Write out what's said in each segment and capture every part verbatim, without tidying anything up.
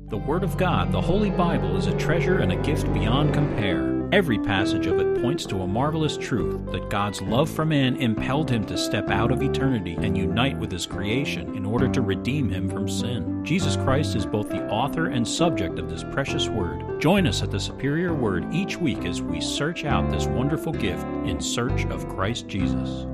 The Word of God, the Holy Bible, is a treasure and a gift beyond compare. Every passage of it points to a marvelous truth that God's love for man impelled him to step out of eternity and unite with his creation in order to redeem him from sin. Jesus Christ is both the author and subject of this precious Word. Join us at the Superior Word each week as we search out this wonderful gift in search of Christ Jesus.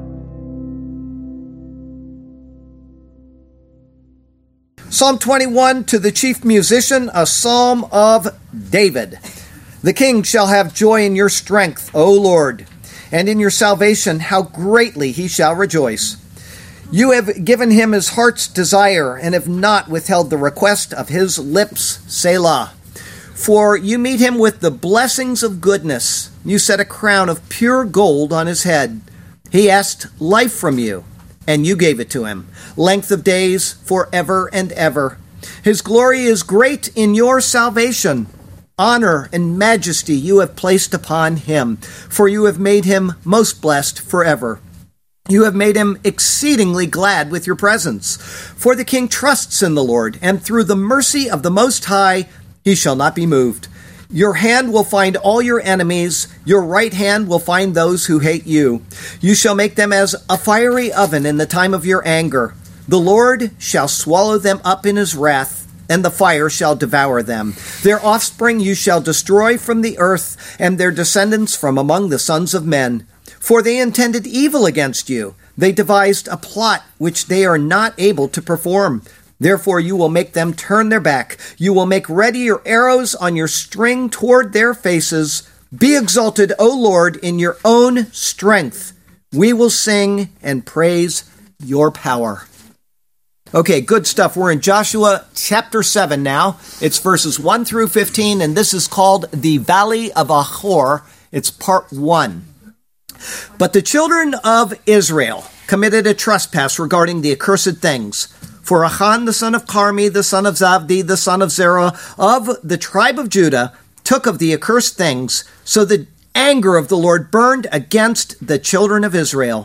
Psalm twenty-one, to the chief musician, a psalm of David. The king shall have joy in your strength, O Lord, and in your salvation how greatly he shall rejoice. You have given him his heart's desire, and have not withheld the request of his lips, Selah. For you meet him with the blessings of goodness. You set a crown of pure gold on his head. He asked life from you, and you gave it to him, length of days forever and ever. His glory is great in your salvation. Honor and majesty you have placed upon him, for you have made him most blessed forever. You have made him exceedingly glad with your presence. For the king trusts in the Lord, and through the mercy of the Most High he shall not be moved. Your hand will find all your enemies. Your right hand will find those who hate you. You shall make them as a fiery oven in the time of your anger. The Lord shall swallow them up in his wrath, and the fire shall devour them. Their offspring you shall destroy from the earth, and their descendants from among the sons of men. For they intended evil against you. They devised a plot which they are not able to perform. Therefore you will make them turn their back. You will make ready your arrows on your string toward their faces. Be exalted, O Lord, in your own strength. We will sing and praise your power. Okay, good stuff. We're in Joshua chapter seven now. It's verses one through fifteen, and this is called the Valley of Achor. It's part one. But the children of Israel committed a trespass regarding the accursed things. For Achan, the son of Carmi, the son of Zabdi, the son of Zerah, of the tribe of Judah, took of the accursed things, so the anger of the Lord burned against the children of Israel.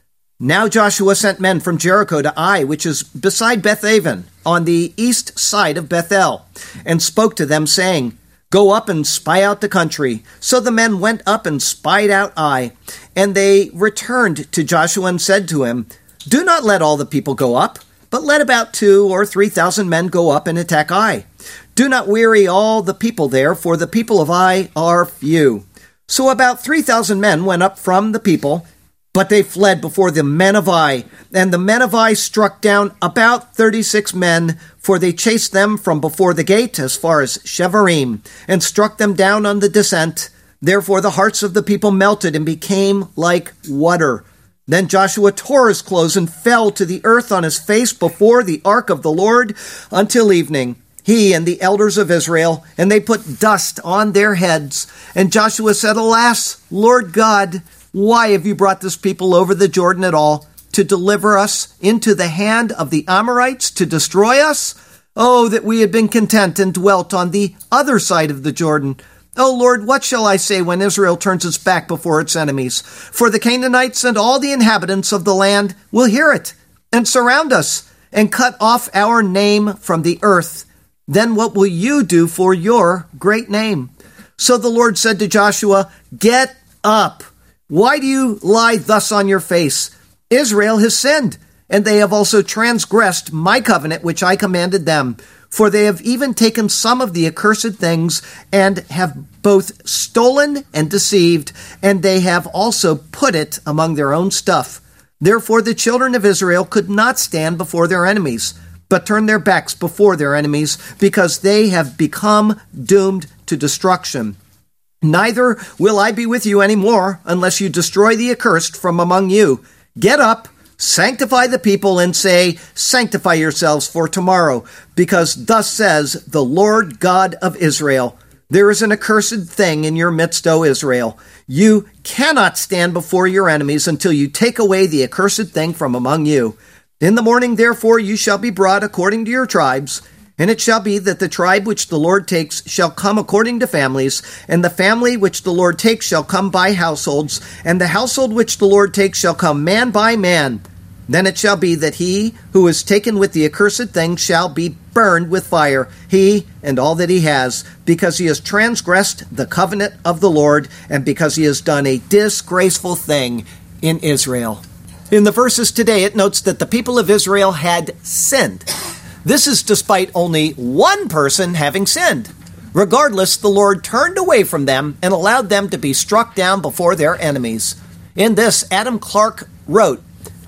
Now Joshua sent men from Jericho to Ai, which is beside Bethaven, on the east side of Bethel, and spoke to them, saying, Go up and spy out the country. So the men went up and spied out Ai, and they returned to Joshua and said to him, Do not let all the people go up, but let about two or three thousand men go up and attack Ai. Do not weary all the people there, for the people of Ai are few. So about three thousand men went up from the people, but they fled before the men of Ai. And the men of Ai struck down about thirty-six men, for they chased them from before the gate as far as Shevarim, and struck them down on the descent. Therefore the hearts of the people melted and became like water. Then Joshua tore his clothes and fell to the earth on his face before the ark of the Lord until evening, he and the elders of Israel, and they put dust on their heads. And Joshua said, Alas, Lord God, why have you brought this people over the Jordan at all, to deliver us into the hand of the Amorites, to destroy us? Oh, that we had been content and dwelt on the other side of the Jordan. O Lord, what shall I say when Israel turns its back before its enemies? For the Canaanites and all the inhabitants of the land will hear it, and surround us, and cut off our name from the earth. Then what will you do for your great name? So the Lord said to Joshua, Get up. Why do you lie thus on your face? Israel has sinned, and they have also transgressed my covenant which I commanded them. For they have even taken some of the accursed things, and have both stolen and deceived, and they have also put it among their own stuff. Therefore the children of Israel could not stand before their enemies, but turned their backs before their enemies, because they have become doomed to destruction. Neither will I be with you any more, unless you destroy the accursed from among you. Get up, sanctify the people, and say, Sanctify yourselves for tomorrow, because thus says the Lord God of Israel, There is an accursed thing in your midst, O Israel. You cannot stand before your enemies until you take away the accursed thing from among you. In the morning, therefore, you shall be brought according to your tribes, and it shall be that the tribe which the Lord takes shall come according to families, and the family which the Lord takes shall come by households, and the household which the Lord takes shall come man by man. Then it shall be that he who is taken with the accursed thing shall be burned with fire, he and all that he has, because he has transgressed the covenant of the Lord, and because he has done a disgraceful thing in Israel. In the verses today, it notes that the people of Israel had sinned. This is despite only one person having sinned. Regardless, the Lord turned away from them and allowed them to be struck down before their enemies. In this, Adam Clarke wrote,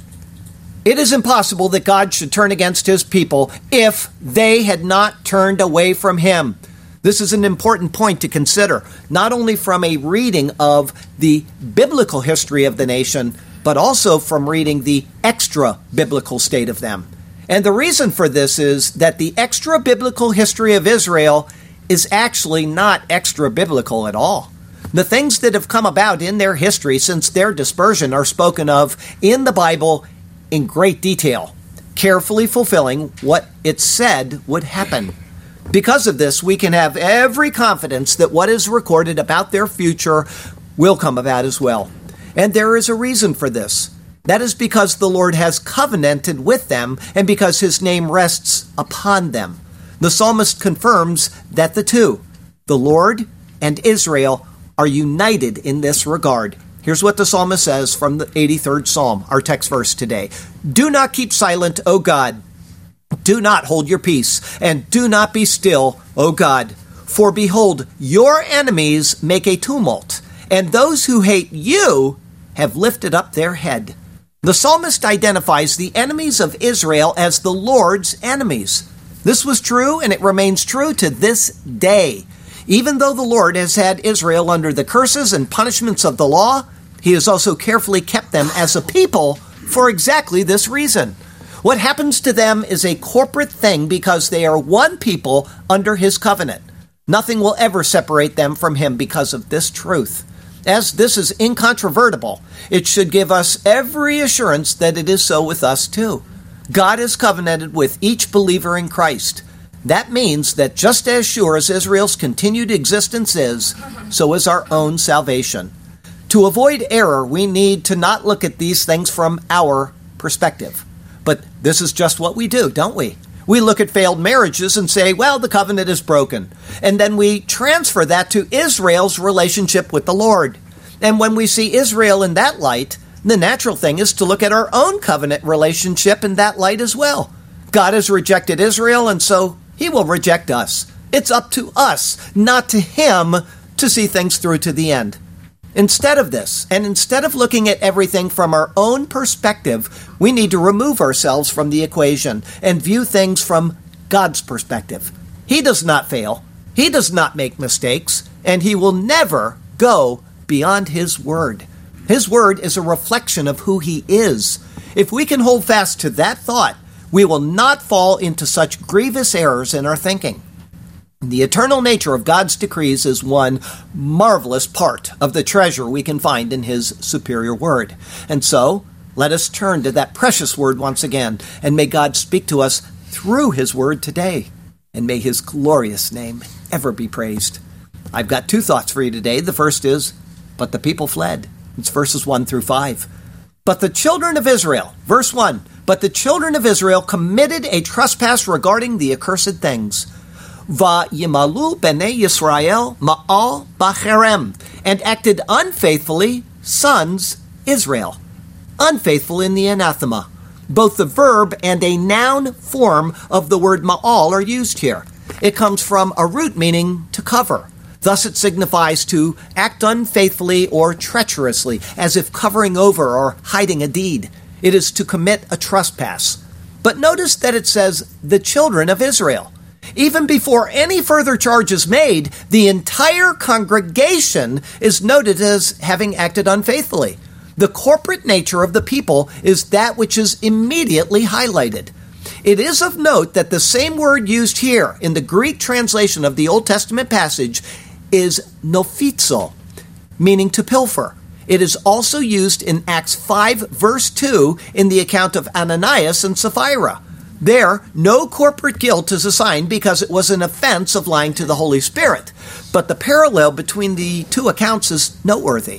"It is impossible that God should turn against his people if they had not turned away from him." This is an important point to consider, not only from a reading of the biblical history of the nation, but also from reading the extra-biblical state of them. And the reason for this is that the extra-biblical history of Israel is actually not extra-biblical at all. The things that have come about in their history since their dispersion are spoken of in the Bible in great detail, carefully fulfilling what it said would happen. Because of this, we can have every confidence that what is recorded about their future will come about as well. And there is a reason for this. That is because the Lord has covenanted with them and because his name rests upon them. The psalmist confirms that the two, the Lord and Israel, are united in this regard. Here's what the psalmist says from the eighty-third Psalm, our text verse today. "Do not keep silent, O God. Do not hold your peace, and do not be still, O God. For behold, your enemies make a tumult, and those who hate you have lifted up their head." The psalmist identifies the enemies of Israel as the Lord's enemies. This was true, and it remains true to this day. Even though the Lord has had Israel under the curses and punishments of the law, he has also carefully kept them as a people for exactly this reason. What happens to them is a corporate thing because they are one people under his covenant. Nothing will ever separate them from him because of this truth. As this is incontrovertible, it should give us every assurance that it is so with us too. God is covenanted with each believer in Christ. That means that just as sure as Israel's continued existence is, so is our own salvation. To avoid error, we need to not look at these things from our perspective. But this is just what we do, don't we? We look at failed marriages and say, well, the covenant is broken. And then we transfer that to Israel's relationship with the Lord. And when we see Israel in that light, the natural thing is to look at our own covenant relationship in that light as well. God has rejected Israel, and so he will reject us. It's up to us, not to him, to see things through to the end. Instead of this, and instead of looking at everything from our own perspective, we need to remove ourselves from the equation and view things from God's perspective. He does not fail. He does not make mistakes, and he will never go beyond his word. His word is a reflection of who he is. If we can hold fast to that thought, we will not fall into such grievous errors in our thinking. The eternal nature of God's decrees is one marvelous part of the treasure we can find in his superior word. And so, let us turn to that precious word once again, and may God speak to us through his word today, and may his glorious name ever be praised. I've got two thoughts for you today. The first is, but the people fled. It's verses one through five. But the children of Israel, verse one, but the children of Israel committed a trespass regarding the accursed things. Vayimalu b'nei Yisrael ma'al b'cherem, and acted unfaithfully, sons Israel. Unfaithful in the anathema. Both the verb and a noun form of the word ma'al are used here. It comes from a root meaning to cover. Thus it signifies to act unfaithfully or treacherously, as if covering over or hiding a deed. It is to commit a trespass. But notice that it says the children of Israel. Even before any further charge is made, the entire congregation is noted as having acted unfaithfully. The corporate nature of the people is that which is immediately highlighted. It is of note that the same word used here in the Greek translation of the Old Testament passage is nophizo, meaning to pilfer. It is also used in Acts five, verse two, in the account of Ananias and Sapphira. There, no corporate guilt is assigned because it was an offense of lying to the Holy Spirit. But the parallel between the two accounts is noteworthy.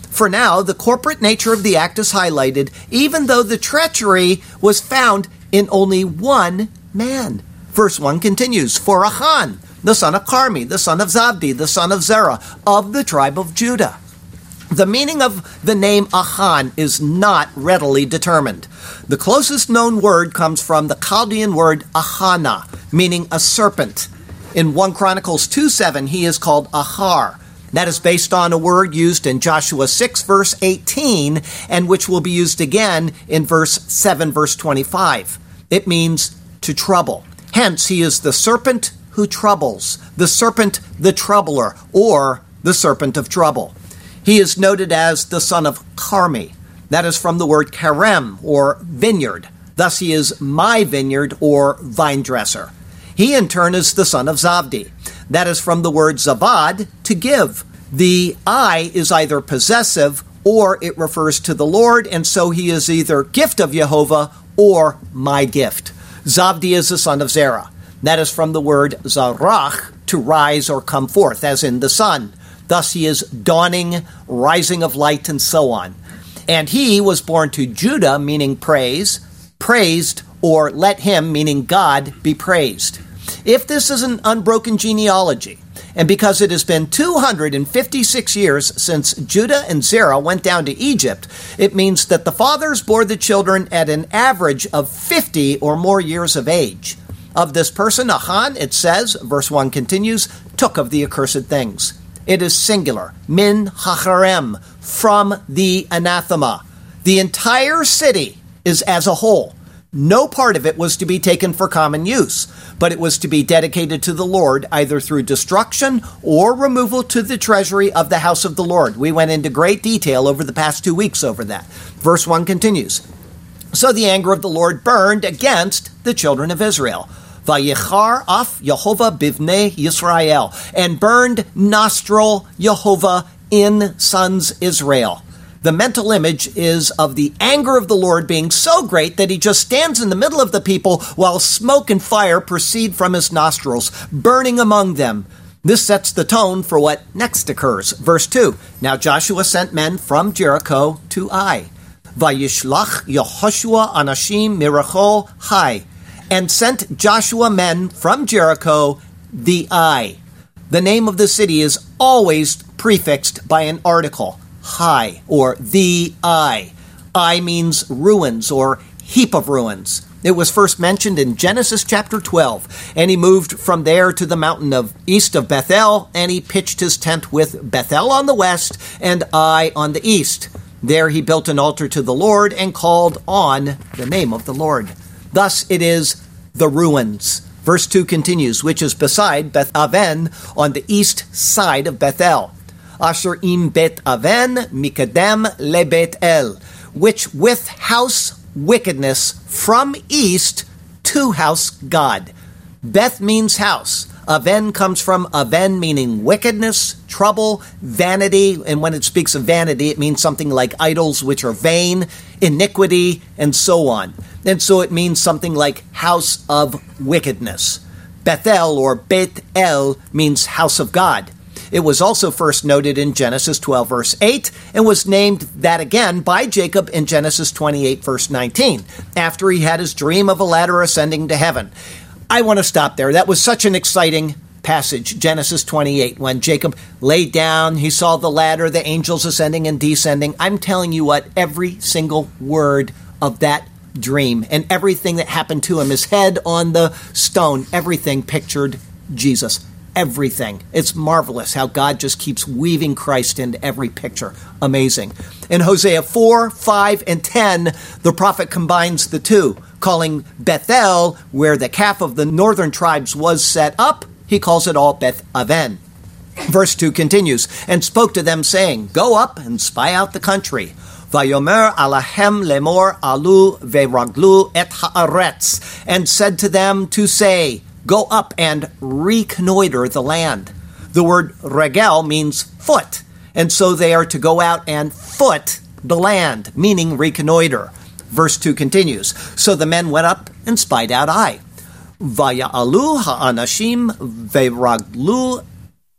For now, the corporate nature of the act is highlighted, even though the treachery was found in only one man. Verse one continues, for Achan, the son of Carmi, the son of Zabdi, the son of Zerah, of the tribe of Judah. The meaning of the name Achan is not readily determined. The closest known word comes from the Chaldean word Ahana, meaning a serpent. In First Chronicles two seven, he is called Ahar. That is based on a word used in Joshua six, verse eighteen, and which will be used again in verse seven, verse twenty-five. It means to trouble. Hence, he is the serpent who troubles, the serpent, the troubler, or the serpent of trouble. He is noted as the son of Carmi. That is from the word karem, or vineyard. Thus he is my vineyard, or vine dresser. He in turn is the son of Zabdi. That is from the word zavad, to give. The I is either possessive, or it refers to the Lord, and so he is either gift of Jehovah, or my gift. Zabdi is the son of Zerah. That is from the word zarach, to rise or come forth, as in the sun. Thus he is dawning, rising of light, and so on. And he was born to Judah, meaning praise, praised, or let him, meaning God, be praised. If this is an unbroken genealogy, and because it has been two hundred fifty-six years since Judah and Zerah went down to Egypt, it means that the fathers bore the children at an average of fifty or more years of age. Of this person, Achan, it says, verse one continues, took of the accursed things. It is singular, min hacharem, from the anathema. The entire city is as a whole. No part of it was to be taken for common use, but it was to be dedicated to the Lord either through destruction or removal to the treasury of the house of the Lord. We went into great detail over the past two weeks over that. Verse one continues, so the anger of the Lord burned against the children of Israel. Vayichar af Yehovah bivnei Yisrael, and burned nostril Yehovah in sons Israel. The mental image is of the anger of the Lord being so great that he just stands in the middle of the people while smoke and fire proceed from his nostrils, burning among them. This sets the tone for what next occurs. Verse two, now Joshua sent men from Jericho to Ai. Vayishlach Yehoshua anashim miracho Hai, and sent Joshua men from Jericho, the Ai. The name of the city is always prefixed by an article, Hai, or the Ai. Ai means ruins or heap of ruins. It was first mentioned in Genesis chapter twelve, and he moved from there to the mountain of east of Bethel, and he pitched his tent with Bethel on the west and Ai on the east. There he built an altar to the Lord and called on the name of the Lord. Thus it is the ruins. Verse two continues, which is beside Beth Aven on the east side of Bethel. Asher im Bet Aven mikadem le Bet El, which with house wickedness from east to house God. Beth means house. Aven comes from Aven, meaning wickedness, trouble, vanity. And when it speaks of vanity, it means something like idols, which are vain, iniquity, and so on. And so it means something like house of wickedness. Bethel, or Bet El, means house of God. It was also first noted in Genesis twelve, verse eight, and was named that again by Jacob in Genesis twenty-eight, verse nineteen, after he had his dream of a ladder ascending to heaven. I want to stop there. That was such an exciting passage, Genesis twenty-eight, when Jacob laid down, he saw the ladder, the angels ascending and descending. I'm telling you what, every single word of that dream and everything that happened to him, his head on the stone, everything pictured Jesus. Everything. It's marvelous how God just keeps weaving Christ into every picture. Amazing. In Hosea four, five, and ten, the prophet combines the two, calling Bethel, where the calf of the northern tribes was set up, he calls it all Beth Aven. Verse two continues, and spoke to them, saying, go up and spy out the country. Vayomer alahem lemor alu veraglu et haaretz, and said to them to say, go up and reconnoiter the land. The word regel means foot, and so they are to go out and foot the land, meaning reconnoiter. Verse two continues, so the men went up and spied out Ai. Vaya'alu ha'anashim veraglu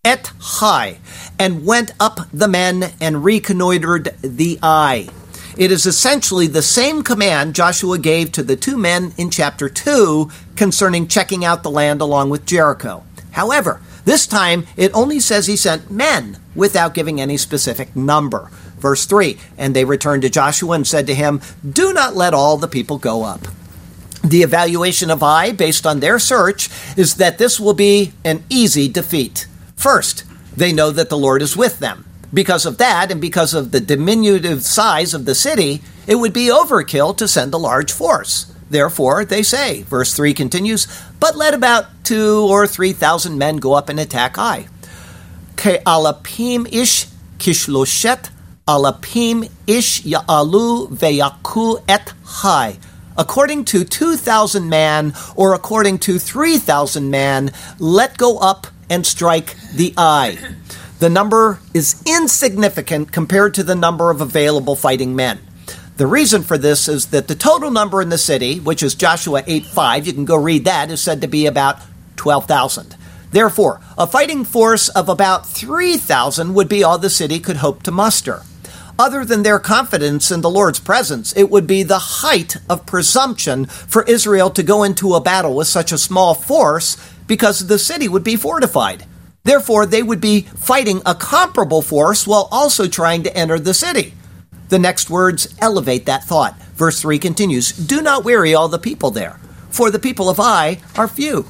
et Hai, and went up the men and reconnoitered the Ai. It is essentially the same command Joshua gave to the two men in chapter two concerning checking out the land along with Jericho. However, this time it only says he sent men without giving any specific number. Verse three, and they returned to Joshua and said to him, do not let all the people go up. The evaluation of Ai, based on their search, is that this will be an easy defeat. First, they know that the Lord is with them. Because of that, and because of the diminutive size of the city, it would be overkill to send a large force. Therefore, they say, verse three continues, but let about two or three thousand men go up and attack Ai. Ke alapim ish kishloshet, alapim ish ya'alu veyaku et Hai. According to two thousand man, or according to three thousand man, let go up and strike the Ai. The number is insignificant compared to the number of available fighting men. The reason for this is that the total number in the city, which is Joshua eight five, you can go read that, is said to be about twelve thousand. Therefore, a fighting force of about three thousand would be all the city could hope to muster. Other than their confidence in the Lord's presence, it would be the height of presumption for Israel to go into a battle with such a small force because the city would be fortified. Therefore, they would be fighting a comparable force while also trying to enter the city. The next words elevate that thought. Verse three continues, do not weary all the people there, for the people of Ai are few.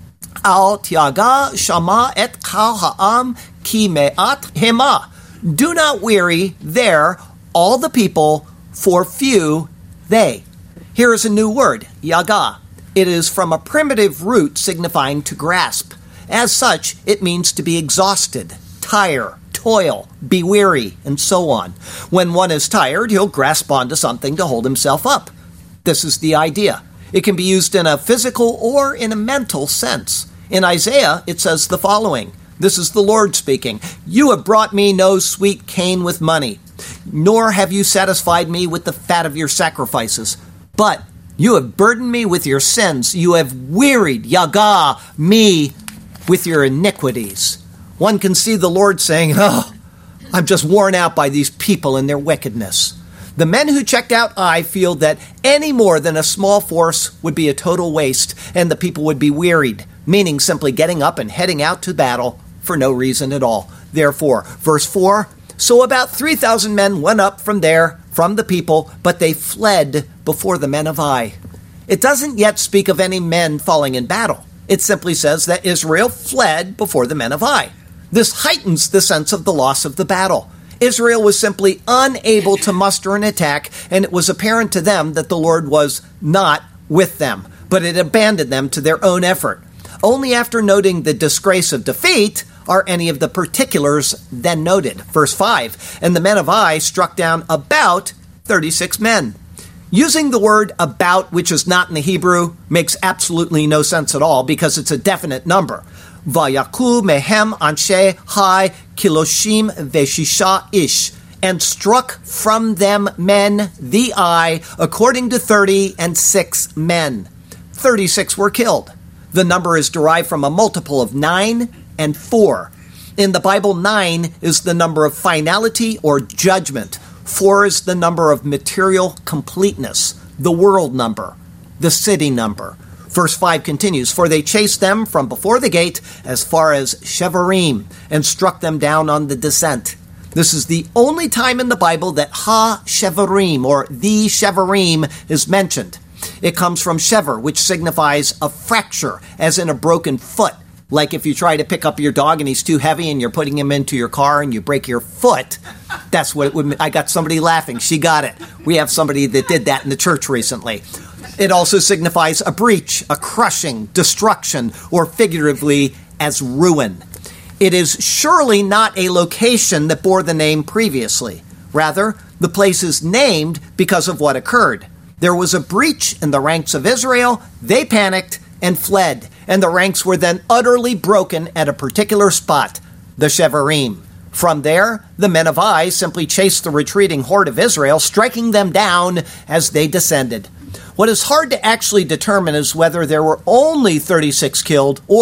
Al tiaga shama et kal ha'am ki me'at hema. Do not weary there all the people, for few they. Here is a new word, yaga. It is from a primitive root signifying to grasp. As such, it means to be exhausted, tire, toil, be weary, and so on. When one is tired, he'll grasp onto something to hold himself up. This is the idea. It can be used in a physical or in a mental sense. In Isaiah, it says the following. This is the Lord speaking. You have brought me no sweet cane with money, nor have you satisfied me with the fat of your sacrifices. But you have burdened me with your sins. You have wearied, yaga, me with your iniquities. One can see the Lord saying, oh, I'm just worn out by these people and their wickedness. The men who checked out Ai feel that any more than a small force would be a total waste, and the people would be wearied, meaning simply getting up and heading out to battle for no reason at all. Therefore, verse four, so about three thousand men went up from there, from the people, but they fled before the men of Ai. It doesn't yet speak of any men falling in battle. It simply says that Israel fled before the men of Ai. This heightens the sense of the loss of the battle. Israel was simply unable to muster an attack, and it was apparent to them that the Lord was not with them, but it abandoned them to their own effort. Only after noting the disgrace of defeat are any of the particulars then noted. Verse five, and the men of Ai struck down about thirty-six men. Using the word about, which is not in the Hebrew, makes absolutely no sense at all because it's a definite number. Vayaku mehem anshe hai kiloshim veshisha ish, and struck from them men the Ai according to thirty and six men. Thirty-six were killed. The number is derived from a multiple of nine and four. In the Bible, nine is the number of finality or judgment. Four is the number of material completeness, the world number, the city number. Verse five continues, for they chased them from before the gate as far as Shevarim and struck them down on the descent. This is the only time in the Bible that ha-Shevarim, or the Shevarim, is mentioned. It comes from shever, which signifies a fracture, as in a broken foot. Like if you try to pick up your dog and he's too heavy and you're putting him into your car and you break your foot, that's what it would mean. I got somebody laughing. She got it. We have somebody that did that in the church recently. It also signifies a breach, a crushing, destruction, or figuratively as ruin. It is surely not a location that bore the name previously. Rather, the place is named because of what occurred. There was a breach in the ranks of Israel, they panicked and fled, and the ranks were then utterly broken at a particular spot, the Shevarim. From there, the men of Ai simply chased the retreating horde of Israel, striking them down as they descended. What is hard to actually determine is whether there were only thirty-six killed or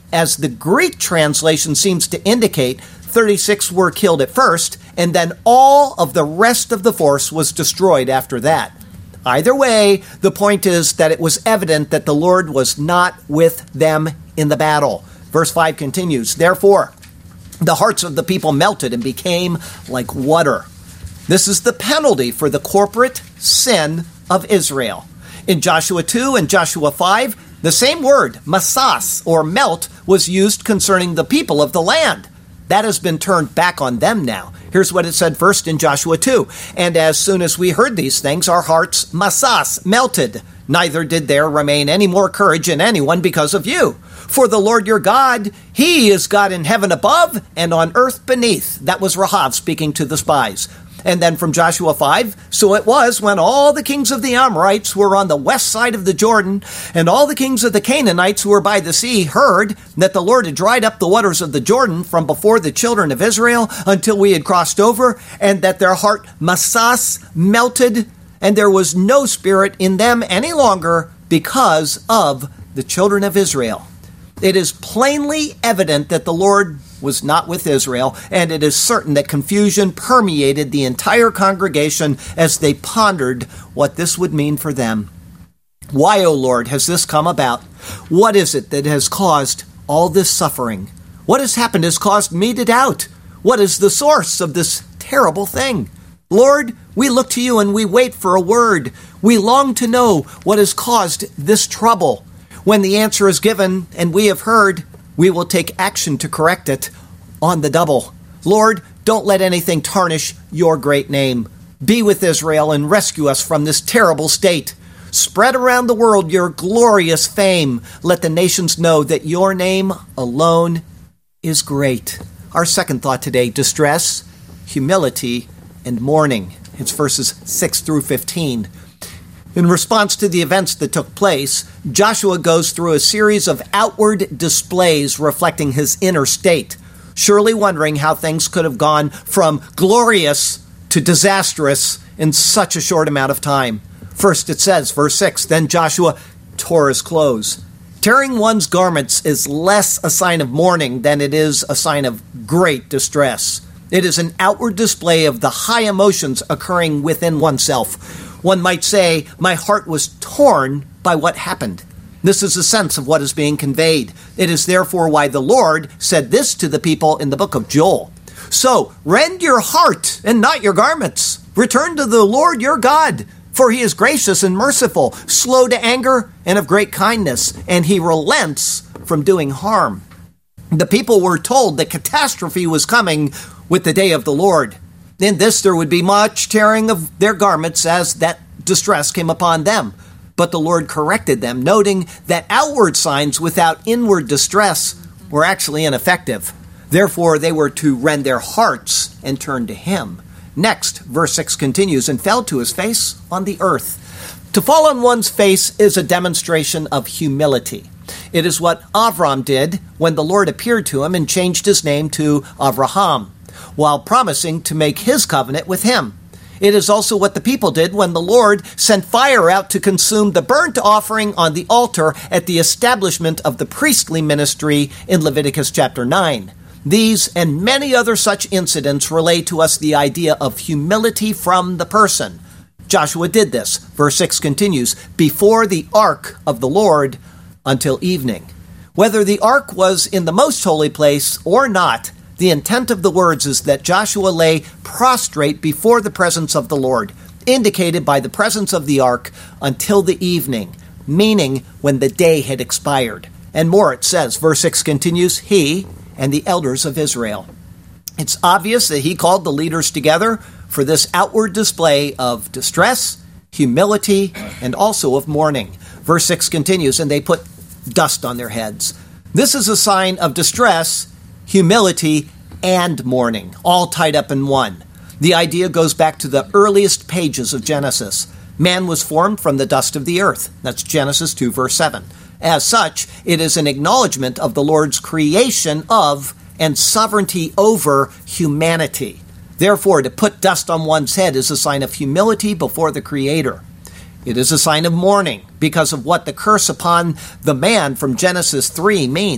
as the Greek translation seems to indicate, thirty-six were killed at first, and then all of the rest of the force was destroyed after that. Either way, the point is that it was evident that the Lord was not with them in the battle. Verse five continues, "Therefore, the hearts of the people melted and became like water." This is the penalty for the corporate sin of Israel. In Joshua two and Joshua five, the same word, masas, or melt, was used concerning the people of the land. That has been turned back on them now. Here's what it said first in Joshua two. "And as soon as we heard these things, our hearts, masas, melted. Neither did there remain any more courage in anyone because of you. For the Lord your God, he is God in heaven above and on earth beneath." That was Rahav speaking to the spies. And then from Joshua five, "So it was when all the kings of the Amorites who were on the west side of the Jordan, and all the kings of the Canaanites who were by the sea, heard that the Lord had dried up the waters of the Jordan from before the children of Israel until we had crossed over, and that their heart masas melted, and there was no spirit in them any longer because of the children of Israel." It is plainly evident that the Lord was not with Israel, and it is certain that confusion permeated the entire congregation as they pondered what this would mean for them. Why, O Lord, has this come about? What is it that has caused all this suffering? What has happened has caused me to doubt. What is the source of this terrible thing? Lord, we look to you and we wait for a word. We long to know what has caused this trouble. When the answer is given and we have heard, we will take action to correct it on the double. Lord, don't let anything tarnish your great name. Be with Israel and rescue us from this terrible state. Spread around the world your glorious fame. Let the nations know that your name alone is great. Our second thought today, distress, humility, and mourning. It's verses six through fifteen. In response to the events that took place, Joshua goes through a series of outward displays reflecting his inner state, surely wondering how things could have gone from glorious to disastrous in such a short amount of time. First it says, verse six, "Then Joshua tore his clothes." Tearing one's garments is less a sign of mourning than it is a sign of great distress. It is an outward display of the high emotions occurring within oneself. One might say, my heart was torn by what happened. This is a sense of what is being conveyed. It is therefore why the Lord said this to the people in the book of Joel. "So rend your heart and not your garments. Return to the Lord your God, for he is gracious and merciful, slow to anger and of great kindness, and he relents from doing harm." The people were told that catastrophe was coming with the day of the Lord. In this there would be much tearing of their garments as that distress came upon them. But the Lord corrected them, noting that outward signs without inward distress were actually ineffective. Therefore they were to rend their hearts and turn to him. Next, verse six continues, "And fell to his face on the earth." To fall on one's face is a demonstration of humility. It is what Avram did when the Lord appeared to him and changed his name to Avraham, while promising to make his covenant with him. It is also what the people did when the Lord sent fire out to consume the burnt offering on the altar at the establishment of the priestly ministry in Leviticus chapter nine. These and many other such incidents relay to us the idea of humility from the person. Joshua did this. Verse six continues, "Before the ark of the Lord until evening." Whether the ark was in the most holy place or not, the intent of the words is that Joshua lay prostrate before the presence of the Lord, indicated by the presence of the ark until the evening, meaning when the day had expired. And more it says, verse six continues, "He and the elders of Israel." It's obvious that he called the leaders together for this outward display of distress, humility, and also of mourning. Verse six continues, "And they put dust on their heads." This is a sign of distress, humility, and mourning, all tied up in one. The idea goes back to the earliest pages of Genesis. Man was formed from the dust of the earth. That's Genesis two, verse seven. As such, it is an acknowledgement of the Lord's creation of and sovereignty over humanity. Therefore, to put dust on one's head is a sign of humility before the Creator. It is a sign of mourning because of what the curse upon the man from Genesis three means.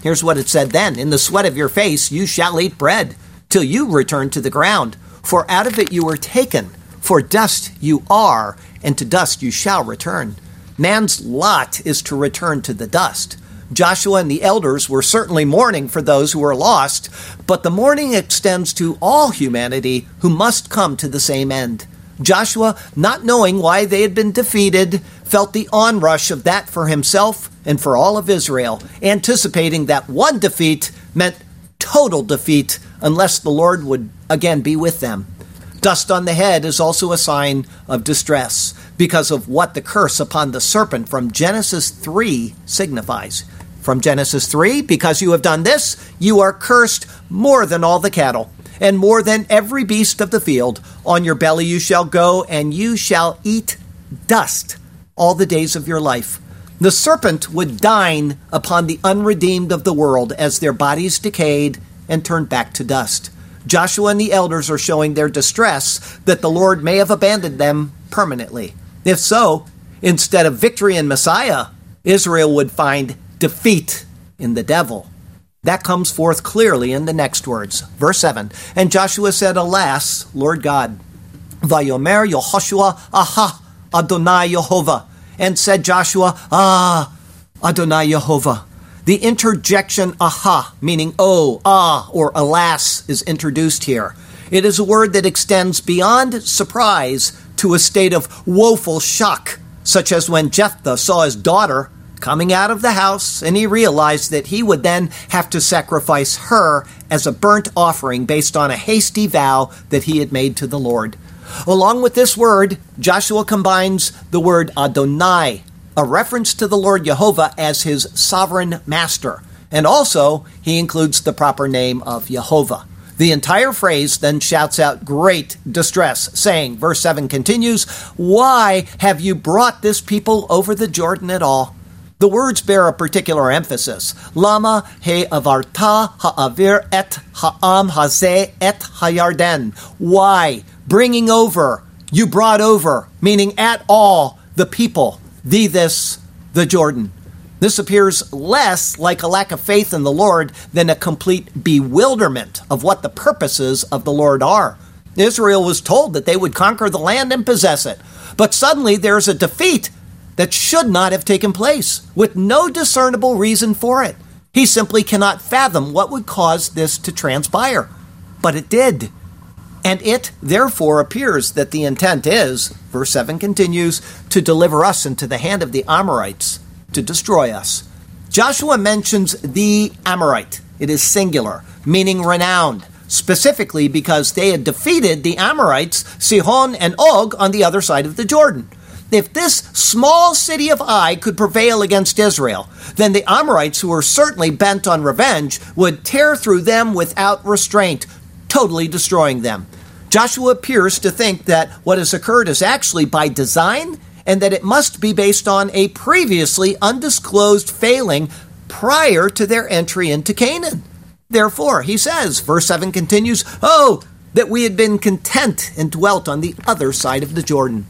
Here's what it said then. In the sweat of your face you shall eat bread, till you return to the ground. For out of it you were taken. For dust you are, and to dust you shall return. Man's lot is to return to the dust. Joshua and the elders were certainly mourning for those who were lost, but the mourning extends to all humanity who must come to the same end. Joshua, not knowing why they had been defeated, felt the onrush of that for himself and for all of Israel, anticipating that one defeat meant total defeat unless the Lord would again be with them. Dust on the head is also a sign of distress because of what the curse upon the serpent from Genesis three signifies. From Genesis three, because you have done this, you are cursed more than all the cattle, and more than every beast of the field. On your belly you shall go, and you shall eat dust all the days of your life. The serpent would dine upon the unredeemed of the world as their bodies decayed and turned back to dust. Joshua and the elders are showing their distress that the Lord may have abandoned them permanently. If so, instead of victory in Messiah, Israel would find defeat in the devil. That comes forth clearly in the next words. Verse seven, and Joshua said, Alas, Lord God, Vayomer Yehoshua, Aha, Adonai Yehovah. And said Joshua, Ah, Adonai Yehovah. The interjection aha, meaning oh, ah, or alas, is introduced here. It is a word that extends beyond surprise to a state of woeful shock, such as when Jephthah saw his daughter coming out of the house, and he realized that he would then have to sacrifice her as a burnt offering based on a hasty vow that he had made to the Lord. Along with this word, Joshua combines the word Adonai, a reference to the Lord Jehovah as his sovereign master, and also he includes the proper name of Jehovah. The entire phrase then shouts out great distress, saying, verse seven continues, Why have you brought this people over the Jordan at all? The words bear a particular emphasis. Lama he avarta ha'avir et ha'am hazeh et hayarden. Why? Bringing over. You brought over, meaning at all, the people. The this, the Jordan. This appears less like a lack of faith in the Lord than a complete bewilderment of what the purposes of the Lord are. Israel was told that they would conquer the land and possess it. But suddenly there's a defeat that should not have taken place, with no discernible reason for it. He simply cannot fathom what would cause this to transpire. But it did. And it, therefore, appears that the intent is, verse seven continues, to deliver us into the hand of the Amorites, to destroy us. Joshua mentions the Amorite. It is singular, meaning renowned, specifically because they had defeated the Amorites, Sihon and Og, on the other side of the Jordan. If this small city of Ai could prevail against Israel, then the Amorites, who were certainly bent on revenge, would tear through them without restraint, totally destroying them. Joshua appears to think that what has occurred is actually by design and that it must be based on a previously undisclosed failing prior to their entry into Canaan. Therefore, he says, verse seven continues, Oh, that we had been content and dwelt on the other side of the Jordan.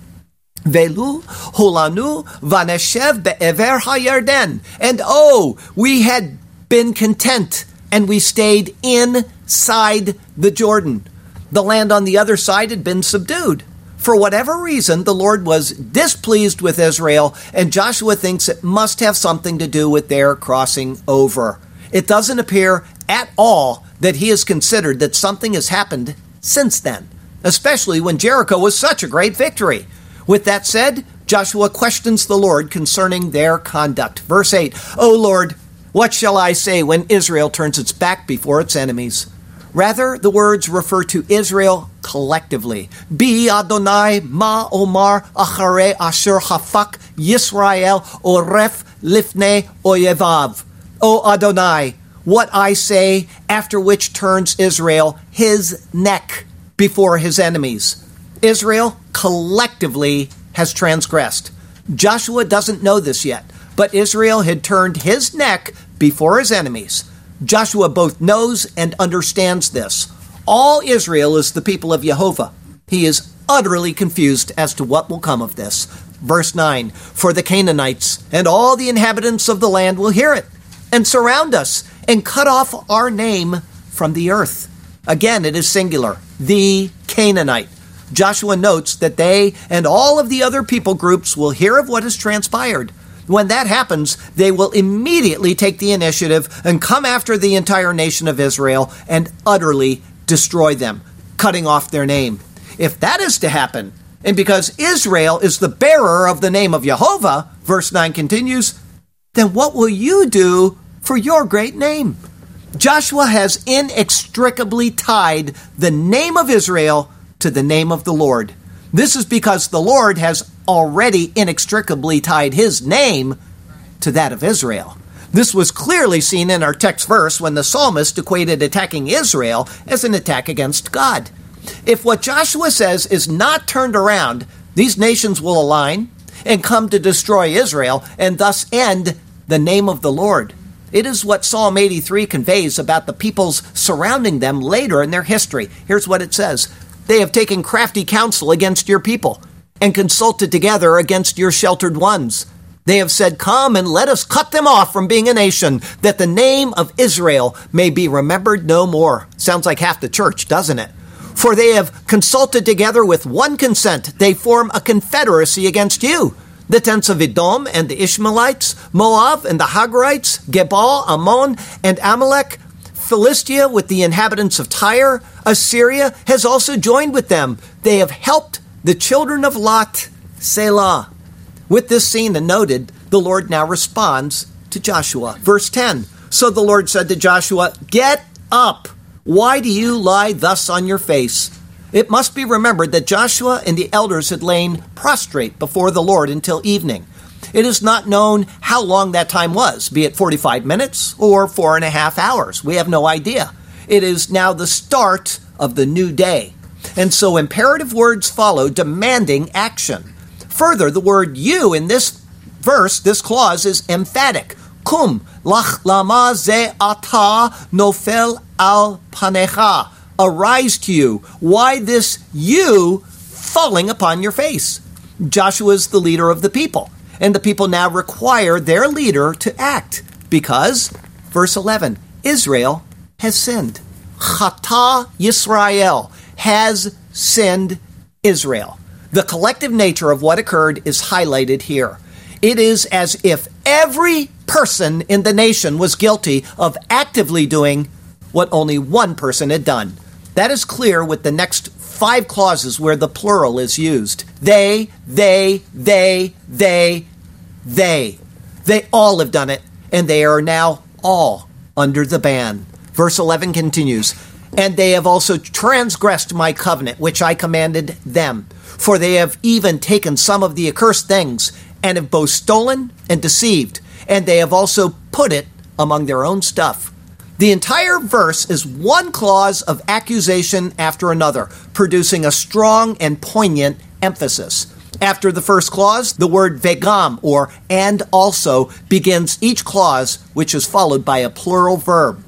Velu holanu vaneshev be'ever hayarden. And oh, we had been content and we stayed inside the Jordan. The land on the other side had been subdued. For whatever reason, the Lord was displeased with Israel, and Joshua thinks it must have something to do with their crossing over. It doesn't appear at all that he has considered that something has happened since then, especially when Jericho was such a great victory. With that said, Joshua questions the Lord concerning their conduct. Verse eight, O Lord, what shall I say when Israel turns its back before its enemies? Rather, the words refer to Israel collectively. Bi Adonai ma omar acharei asher hafak Yisrael oref lifnei oyevav. O Adonai, what I say after which turns Israel his neck before his enemies. Israel collectively has transgressed. Joshua doesn't know this yet, but Israel had turned his neck before his enemies. Joshua both knows and understands this. All Israel is the people of Jehovah. He is utterly confused as to what will come of this. Verse nine, For the Canaanites and all the inhabitants of the land will hear it and surround us and cut off our name from the earth. Again, it is singular, the Canaanite. Joshua notes that they and all of the other people groups will hear of what has transpired. When that happens, they will immediately take the initiative and come after the entire nation of Israel and utterly destroy them, cutting off their name. If that is to happen, and because Israel is the bearer of the name of Jehovah, verse nine continues, then what will you do for your great name? Joshua has inextricably tied the name of Israel to the name of the Lord. This is because the Lord has already inextricably tied his name to that of Israel. This was clearly seen in our text verse when the psalmist equated attacking Israel as an attack against God. If what Joshua says is not turned around, these nations will align and come to destroy Israel and thus end the name of the Lord. It is what Psalm eighty-three conveys about the peoples surrounding them later in their history. Here's what it says. They have taken crafty counsel against your people and consulted together against your sheltered ones. They have said, come and let us cut them off from being a nation, that the name of Israel may be remembered no more. Sounds like half the church, doesn't it? For they have consulted together with one consent. They form a confederacy against you. The tents of Edom and the Ishmaelites, Moab and the Hagarites, Gebal, Ammon, and Amalek, Philistia with the inhabitants of Tyre, Assyria has also joined with them. They have helped the children of Lot, Selah. With this seen and noted, the Lord now responds to Joshua. Verse ten, so the Lord said to Joshua, get up. Why do you lie thus on your face? It must be remembered that Joshua and the elders had lain prostrate before the Lord until evening. It is not known how long that time was, be it forty-five minutes or four and a half hours. We have no idea. It is now the start of the new day. And so imperative words follow demanding action. Further, the word you in this verse, this clause, is emphatic. Kum lach lama ze ata nofel al panecha. Arise to you. Why this you falling upon your face? Joshua is the leader of the people, and the people now require their leader to act because, verse eleven, Israel has sinned. Chata Yisrael has sinned Israel. The collective nature of what occurred is highlighted here. It is as if every person in the nation was guilty of actively doing what only one person had done. That is clear with the next five clauses where the plural is used. They, they, they, they, they. They all have done it, and they are now all under the ban. Verse eleven continues, and they have also transgressed my covenant, which I commanded them. For they have even taken some of the accursed things, and have both stolen and deceived, and they have also put it among their own stuff. The entire verse is one clause of accusation after another, producing a strong and poignant emphasis. After the first clause, the word vegam, or and also, begins each clause, which is followed by a plural verb.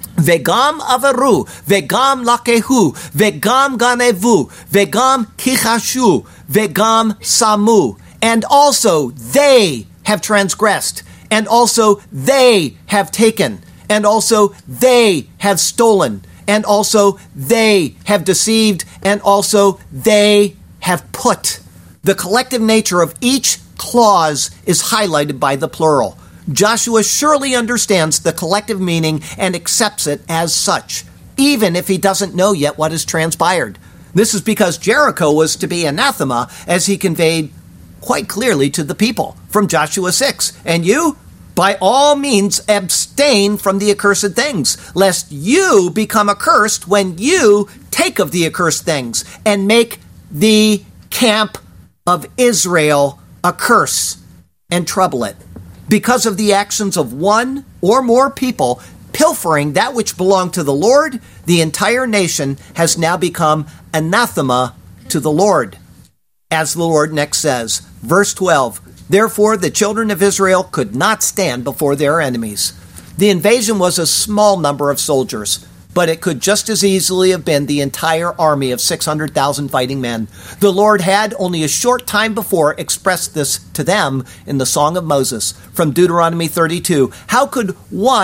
Vegam avaru, vegam lakehu, vegam ganevu, vegam kichashu, vegam samu. And also they have transgressed, and also they have taken, and also they have stolen, and also they have deceived, and also they have put. The collective nature of each clause is highlighted by the plural. Joshua surely understands the collective meaning and accepts it as such, even if he doesn't know yet what has transpired. This is because Jericho was to be anathema, as he conveyed quite clearly to the people from Joshua six. And you, by all means, abstain from the accursed things, lest you become accursed when you take of the accursed things and make the camp of Israel a curse and trouble it. Because of the actions of one or more people pilfering that which belonged to the Lord, the entire nation has now become anathema to the Lord. As the Lord next says, verse twelve, therefore the children of Israel could not stand before their enemies. The invasion was a small number of soldiers, but it could just as easily have been the entire army of six hundred thousand fighting men. The Lord had only a short time before expressed this to them in the Song of Moses from Deuteronomy thirty-two. How could one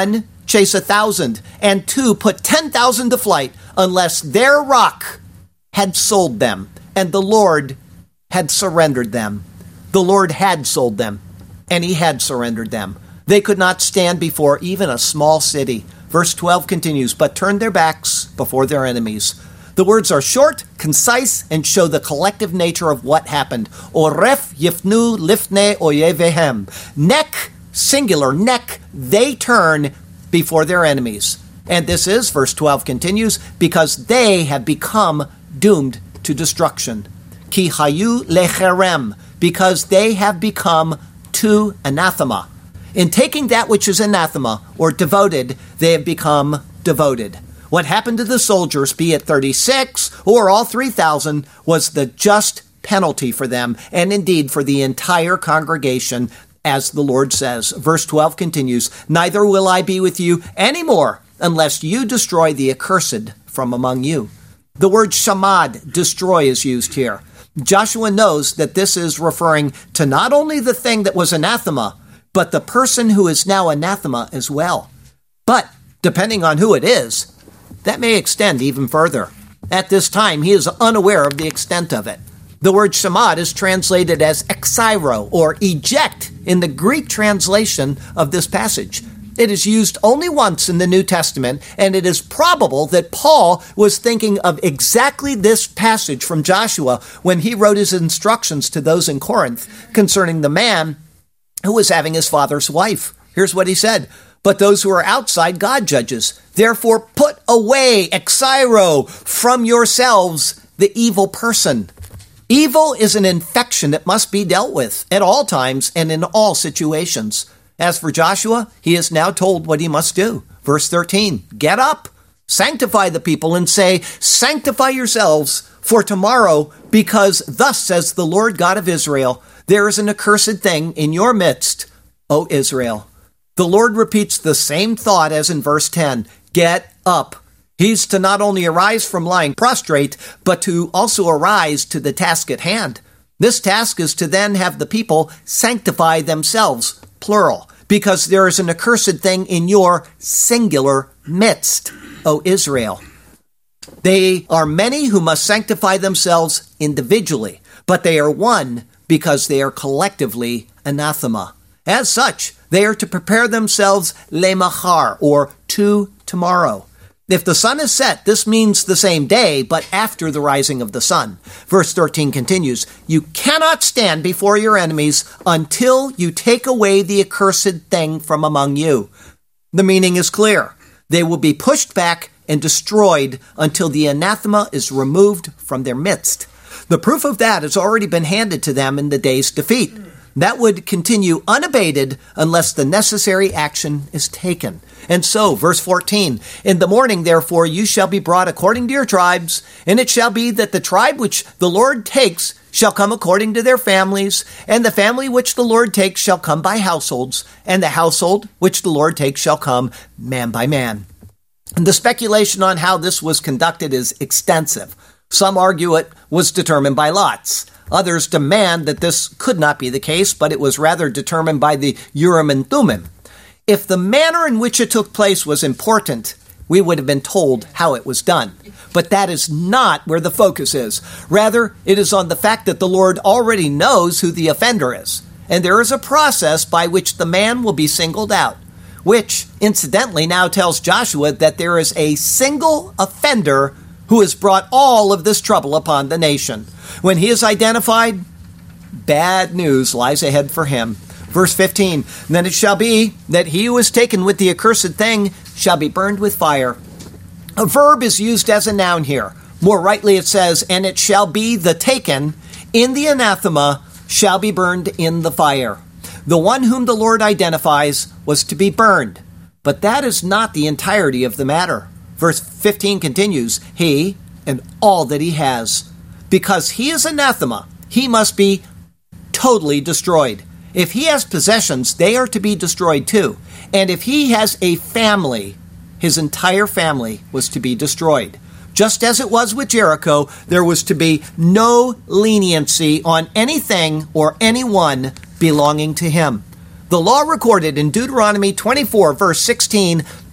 chase a thousand, and two put ten thousand to flight, unless their rock had sold them, and the Lord had surrendered them. The Lord had sold them, and he had surrendered them. They could not stand before even a small city. Verse twelve continues, but turned their backs before their enemies. The words are short, concise, and show the collective nature of what happened. Oref yifnu lifne oyevehem. Neck, singular, neck, they turn before their enemies. And this is, verse twelve continues, because they have become doomed to destruction. Ki hayu lecherem, because they have become to anathema. In taking that which is anathema, or devoted, they have become devoted. What happened to the soldiers, be it thirty-six or all three thousand, was the just penalty for them, and indeed for the entire congregation, as the Lord says. Verse twelve continues, neither will I be with you any more, unless you destroy the accursed from among you. The word shamad, destroy, is used here. Joshua knows that this is referring to not only the thing that was anathema, but the person who is now anathema as well. But, depending on who it is, that may extend even further. At this time, he is unaware of the extent of it. The word shamad is translated as exiro, or eject, in the Greek translation of this passage. It is used only once in the New Testament, and it is probable that Paul was thinking of exactly this passage from Joshua when he wrote his instructions to those in Corinth concerning the man who was having his father's wife. Here's what he said, but those who are outside God judges. Therefore put away, exiro, from yourselves the evil person. Evil is an infection that must be dealt with at all times and in all situations. As for Joshua, he is now told what he must do. Verse thirteen, get up, sanctify the people, and say, sanctify yourselves for tomorrow, because thus says the Lord God of Israel, there is an accursed thing in your midst, O Israel. The Lord repeats the same thought as in verse ten, get up. He's to not only arise from lying prostrate, but to also arise to the task at hand. This task is to then have the people sanctify themselves, plural, because there is an accursed thing in your singular midst, O Israel. They are many who must sanctify themselves individually, but they are one because they are collectively anathema. As such, they are to prepare themselves lemachar, or to tomorrow. If the sun is set, this means the same day, but after the rising of the sun. Verse thirteen continues, you cannot stand before your enemies until you take away the accursed thing from among you. The meaning is clear. They will be pushed back and destroyed until the anathema is removed from their midst. The proof of that has already been handed to them in the day's defeat. That would continue unabated unless the necessary action is taken. And so, verse fourteen, in the morning, therefore, you shall be brought according to your tribes, and it shall be that the tribe which the Lord takes shall come according to their families, and the family which the Lord takes shall come by households, and the household which the Lord takes shall come man by man. And the speculation on how this was conducted is extensive. Some argue it was determined by lots. Others demand that this could not be the case, but it was rather determined by the Urim and Thummim. If the manner in which it took place was important, we would have been told how it was done. But that is not where the focus is. Rather, it is on the fact that the Lord already knows who the offender is. And there is a process by which the man will be singled out, which, incidentally, now tells Joshua that there is a single offender who has brought all of this trouble upon the nation. When he is identified, bad news lies ahead for him. Verse fifteen, then it shall be that he who is taken with the accursed thing shall be burned with fire. A verb is used as a noun here. More rightly it says, and it shall be the taken in the anathema shall be burned in the fire. The one whom the Lord identifies was to be burned. But that is not the entirety of the matter. Verse fifteen continues, he and all that he has. Because he is anathema, he must be totally destroyed. If he has possessions, they are to be destroyed too. And if he has a family, his entire family was to be destroyed. Just as it was with Jericho, there was to be no leniency on anything or anyone belonging to him. The law recorded in Deuteronomy twenty-four, verse sixteen,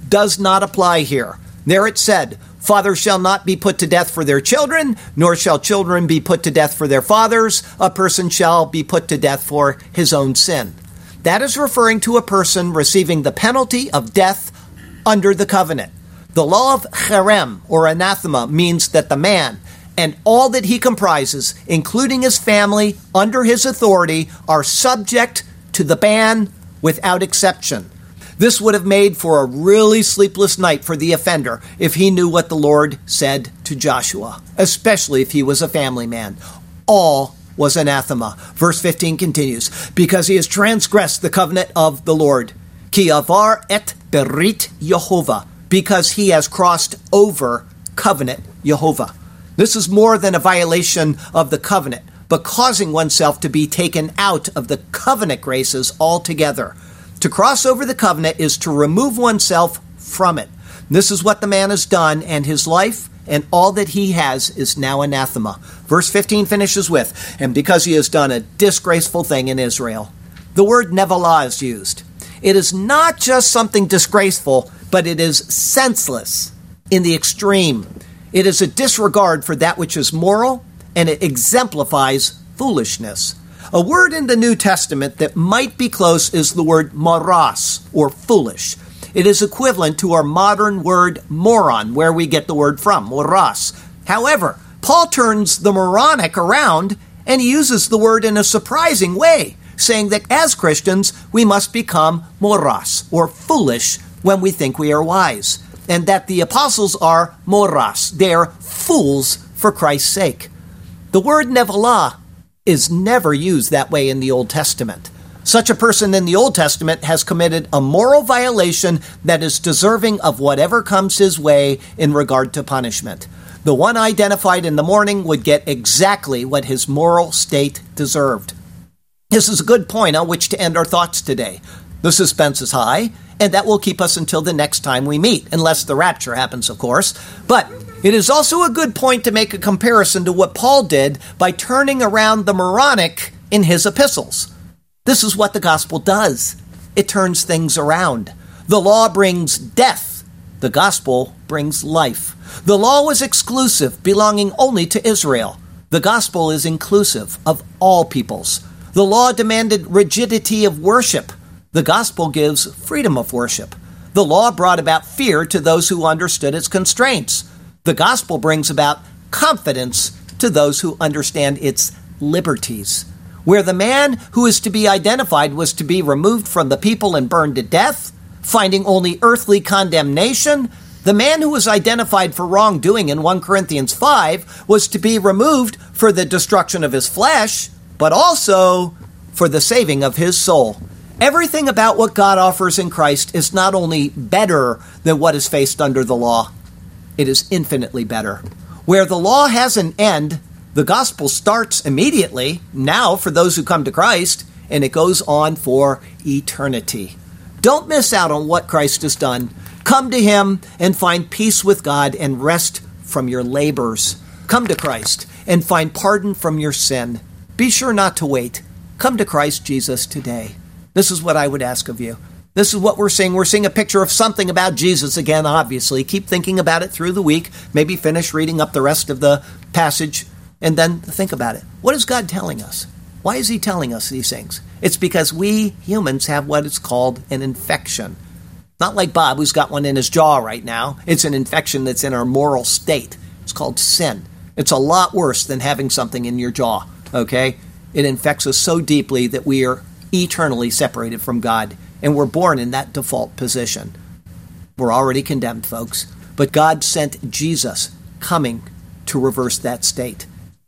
does not apply here. There it said, fathers shall not be put to death for their children, nor shall children be put to death for their fathers. A person shall be put to death for his own sin. That is referring to a person receiving the penalty of death under the covenant. The law of cherem, or anathema, means that the man and all that he comprises, including his family under his authority, are subject to the ban without exception. This would have made for a really sleepless night for the offender if he knew what the Lord said to Joshua, especially if he was a family man. All was anathema. Verse fifteen continues, because he has transgressed the covenant of the Lord. Ki avar et berit Yehovah, because he has crossed over covenant Yehovah. This is more than a violation of the covenant, but causing oneself to be taken out of the covenant graces altogether. To cross over the covenant is to remove oneself from it. This is what the man has done, and his life and all that he has is now anathema. Verse fifteen finishes with, and because he has done a disgraceful thing in Israel. The word nevalah is used. It is not just something disgraceful, but it is senseless in the extreme. It is a disregard for that which is moral, and it exemplifies foolishness. A word in the New Testament that might be close is the word moros, or foolish. It is equivalent to our modern word moron, where we get the word from, moros. However, Paul turns the moronic around, and he uses the word in a surprising way, saying that as Christians, we must become moros, or foolish, when we think we are wise, and that the apostles are moros. They are fools for Christ's sake. The word nevalah is never used that way in the Old Testament. Such a person in the Old Testament has committed a moral violation that is deserving of whatever comes his way in regard to punishment. The one identified in the morning would get exactly what his moral state deserved. This is a good point on which to end our thoughts today. The suspense is high, and that will keep us until the next time we meet, unless the rapture happens, of course. But it is also a good point to make a comparison to what Paul did by turning around the moronic in his epistles. This is what the gospel does. It turns things around. The law brings death. The gospel brings life. The law was exclusive, belonging only to Israel. The gospel is inclusive of all peoples. The law demanded rigidity of worship. The gospel gives freedom of worship. The law brought about fear to those who understood its constraints. The gospel brings about confidence to those who understand its liberties. Where the man who is to be identified was to be removed from the people and burned to death, finding only earthly condemnation, the man who was identified for wrongdoing in First Corinthians five was to be removed for the destruction of his flesh, but also for the saving of his soul. Everything about what God offers in Christ is not only better than what is faced under the law, it is infinitely better. Where the law has an end, the gospel starts immediately, now for those who come to Christ, and it goes on for eternity. Don't miss out on what Christ has done. Come to him and find peace with God and rest from your labors. Come to Christ and find pardon from your sin. Be sure not to wait. Come to Christ Jesus today. This is what I would ask of you. This is what we're seeing. We're seeing a picture of something about Jesus again, obviously. Keep thinking about it through the week. Maybe finish reading up the rest of the passage and then think about it. What is God telling us? Why is he telling us these things? It's because we humans have what is called an infection. Not like Bob, who's got one in his jaw right now. It's an infection that's in our moral state. It's called sin. It's a lot worse than having something in your jaw, okay? It infects us so deeply that we are eternally separated from God, and we're born in that default position. We're already condemned, folks. But God sent Jesus coming to reverse that state.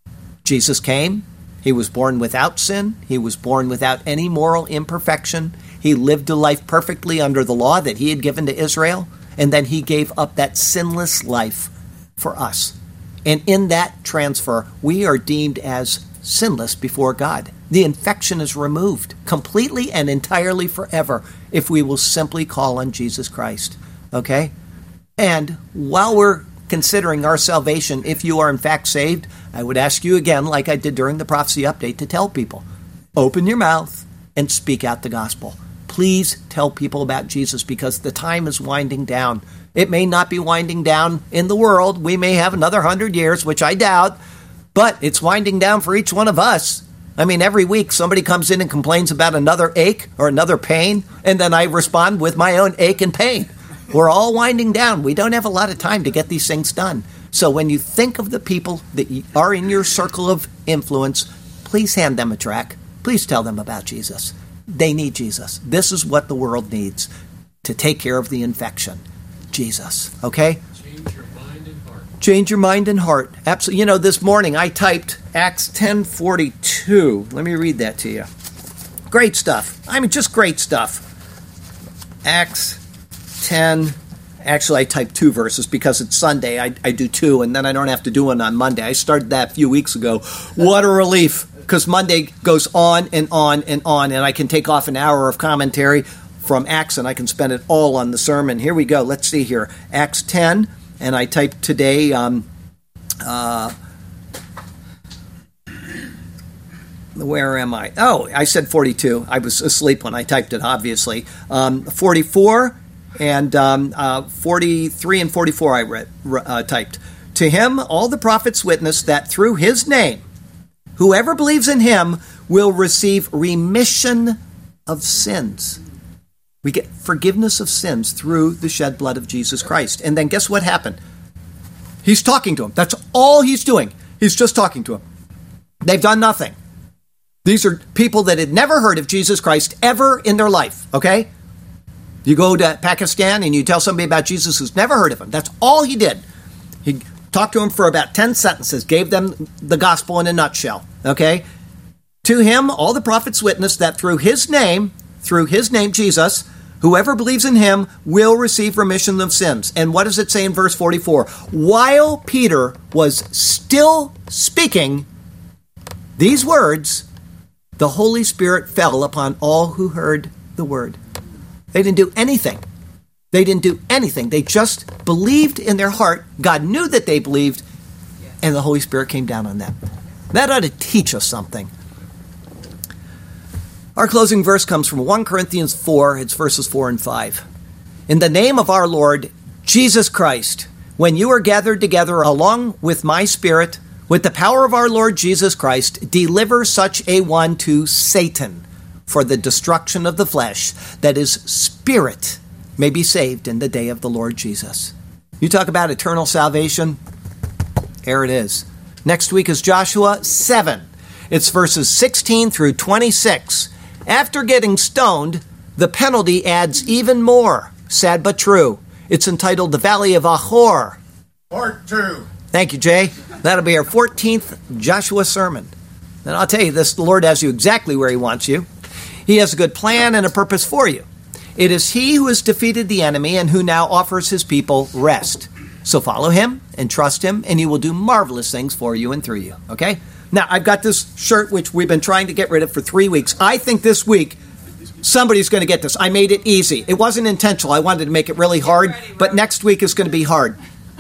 Jesus came. He was born without sin. He was born without any moral imperfection. He lived a life perfectly under the law that he had given to Israel, and then he gave up that sinless life for us. And in that transfer, we are deemed as sinless before God. The infection is removed completely and entirely forever if we will simply call on Jesus Christ. Okay? And while we're considering our salvation, if you are in fact saved, I would ask you again, like I did during the prophecy update, to tell people, open your mouth and speak out the gospel. Please tell people about Jesus because the time is winding down. It may not be winding down in the world. We may have another hundred years, which I doubt, but it's winding down for each one of us. I mean, every week somebody comes in and complains about another ache or another pain, and then I respond with my own ache and pain. We're all winding down. We don't have a lot of time to get these things done. So when you think of the people that are in your circle of influence, please hand them a tract. Please tell them about Jesus. They need Jesus. This is what the world needs to take care of the infection. Jesus. Okay? Change your mind and heart. Change your mind and heart. Absolutely. You know, this morning I typed Acts ten forty-two. Let me read that to you. Great stuff. I mean, just great stuff. Acts ten. Actually, I typed two verses because it's Sunday. I, I do two, and then I don't have to do one on Monday. I started that a few weeks ago. What a relief, because Monday goes on and on and on, and I can take off an hour of commentary from Acts, and I can spend it all on the sermon. Here we go. Let's see here. Acts ten, and I typed today, um, uh, where am I? Oh, I said forty-two. I was asleep when I typed it, obviously. Um, forty-four and um, uh, forty-three and forty-four I read, uh, typed. To him, all the prophets witness that through his name, whoever believes in him will receive remission of sins. We get forgiveness of sins through the shed blood of Jesus Christ. And then guess what happened? He's talking to him. That's all he's doing. He's just talking to him. They've done nothing. These are people that had never heard of Jesus Christ ever in their life, okay? You go to Pakistan and you tell somebody about Jesus who's never heard of him. That's all he did. He talked to them for about ten sentences, gave them the gospel in a nutshell, okay? To him, all the prophets witness that through his name, through his name, Jesus, whoever believes in him will receive remission of sins. And what does it say in verse forty-four? While Peter was still speaking these words, the Holy Spirit fell upon all who heard the word. They didn't do anything. They didn't do anything. They just believed in their heart. God knew that they believed, and the Holy Spirit came down on them. That ought to teach us something. Our closing verse comes from First Corinthians four. It's verses four and five. In the name of our Lord Jesus Christ, when you are gathered together along with my spirit, with the power of our Lord Jesus Christ, deliver such a one to Satan for the destruction of the flesh, that his spirit may be saved in the day of the Lord Jesus. You talk about eternal salvation. Here it is. Next week is Joshua seven. It's verses sixteen through twenty-six. After getting stoned, the penalty adds even more. Sad but true. It's entitled The Valley of Achor. Part two. Thank you, Jay. That'll be our fourteenth Joshua sermon. And I'll tell you this, the Lord has you exactly where he wants you. He has a good plan and a purpose for you. It is he who has defeated the enemy and who now offers his people rest. So follow him and trust him, and he will do marvelous things for you and through you. Okay? Now, I've got this shirt, which we've been trying to get rid of for three weeks. I think this week, somebody's going to get this. I made it easy. It wasn't intentional. I wanted to make it really hard, but next week is going to be hard.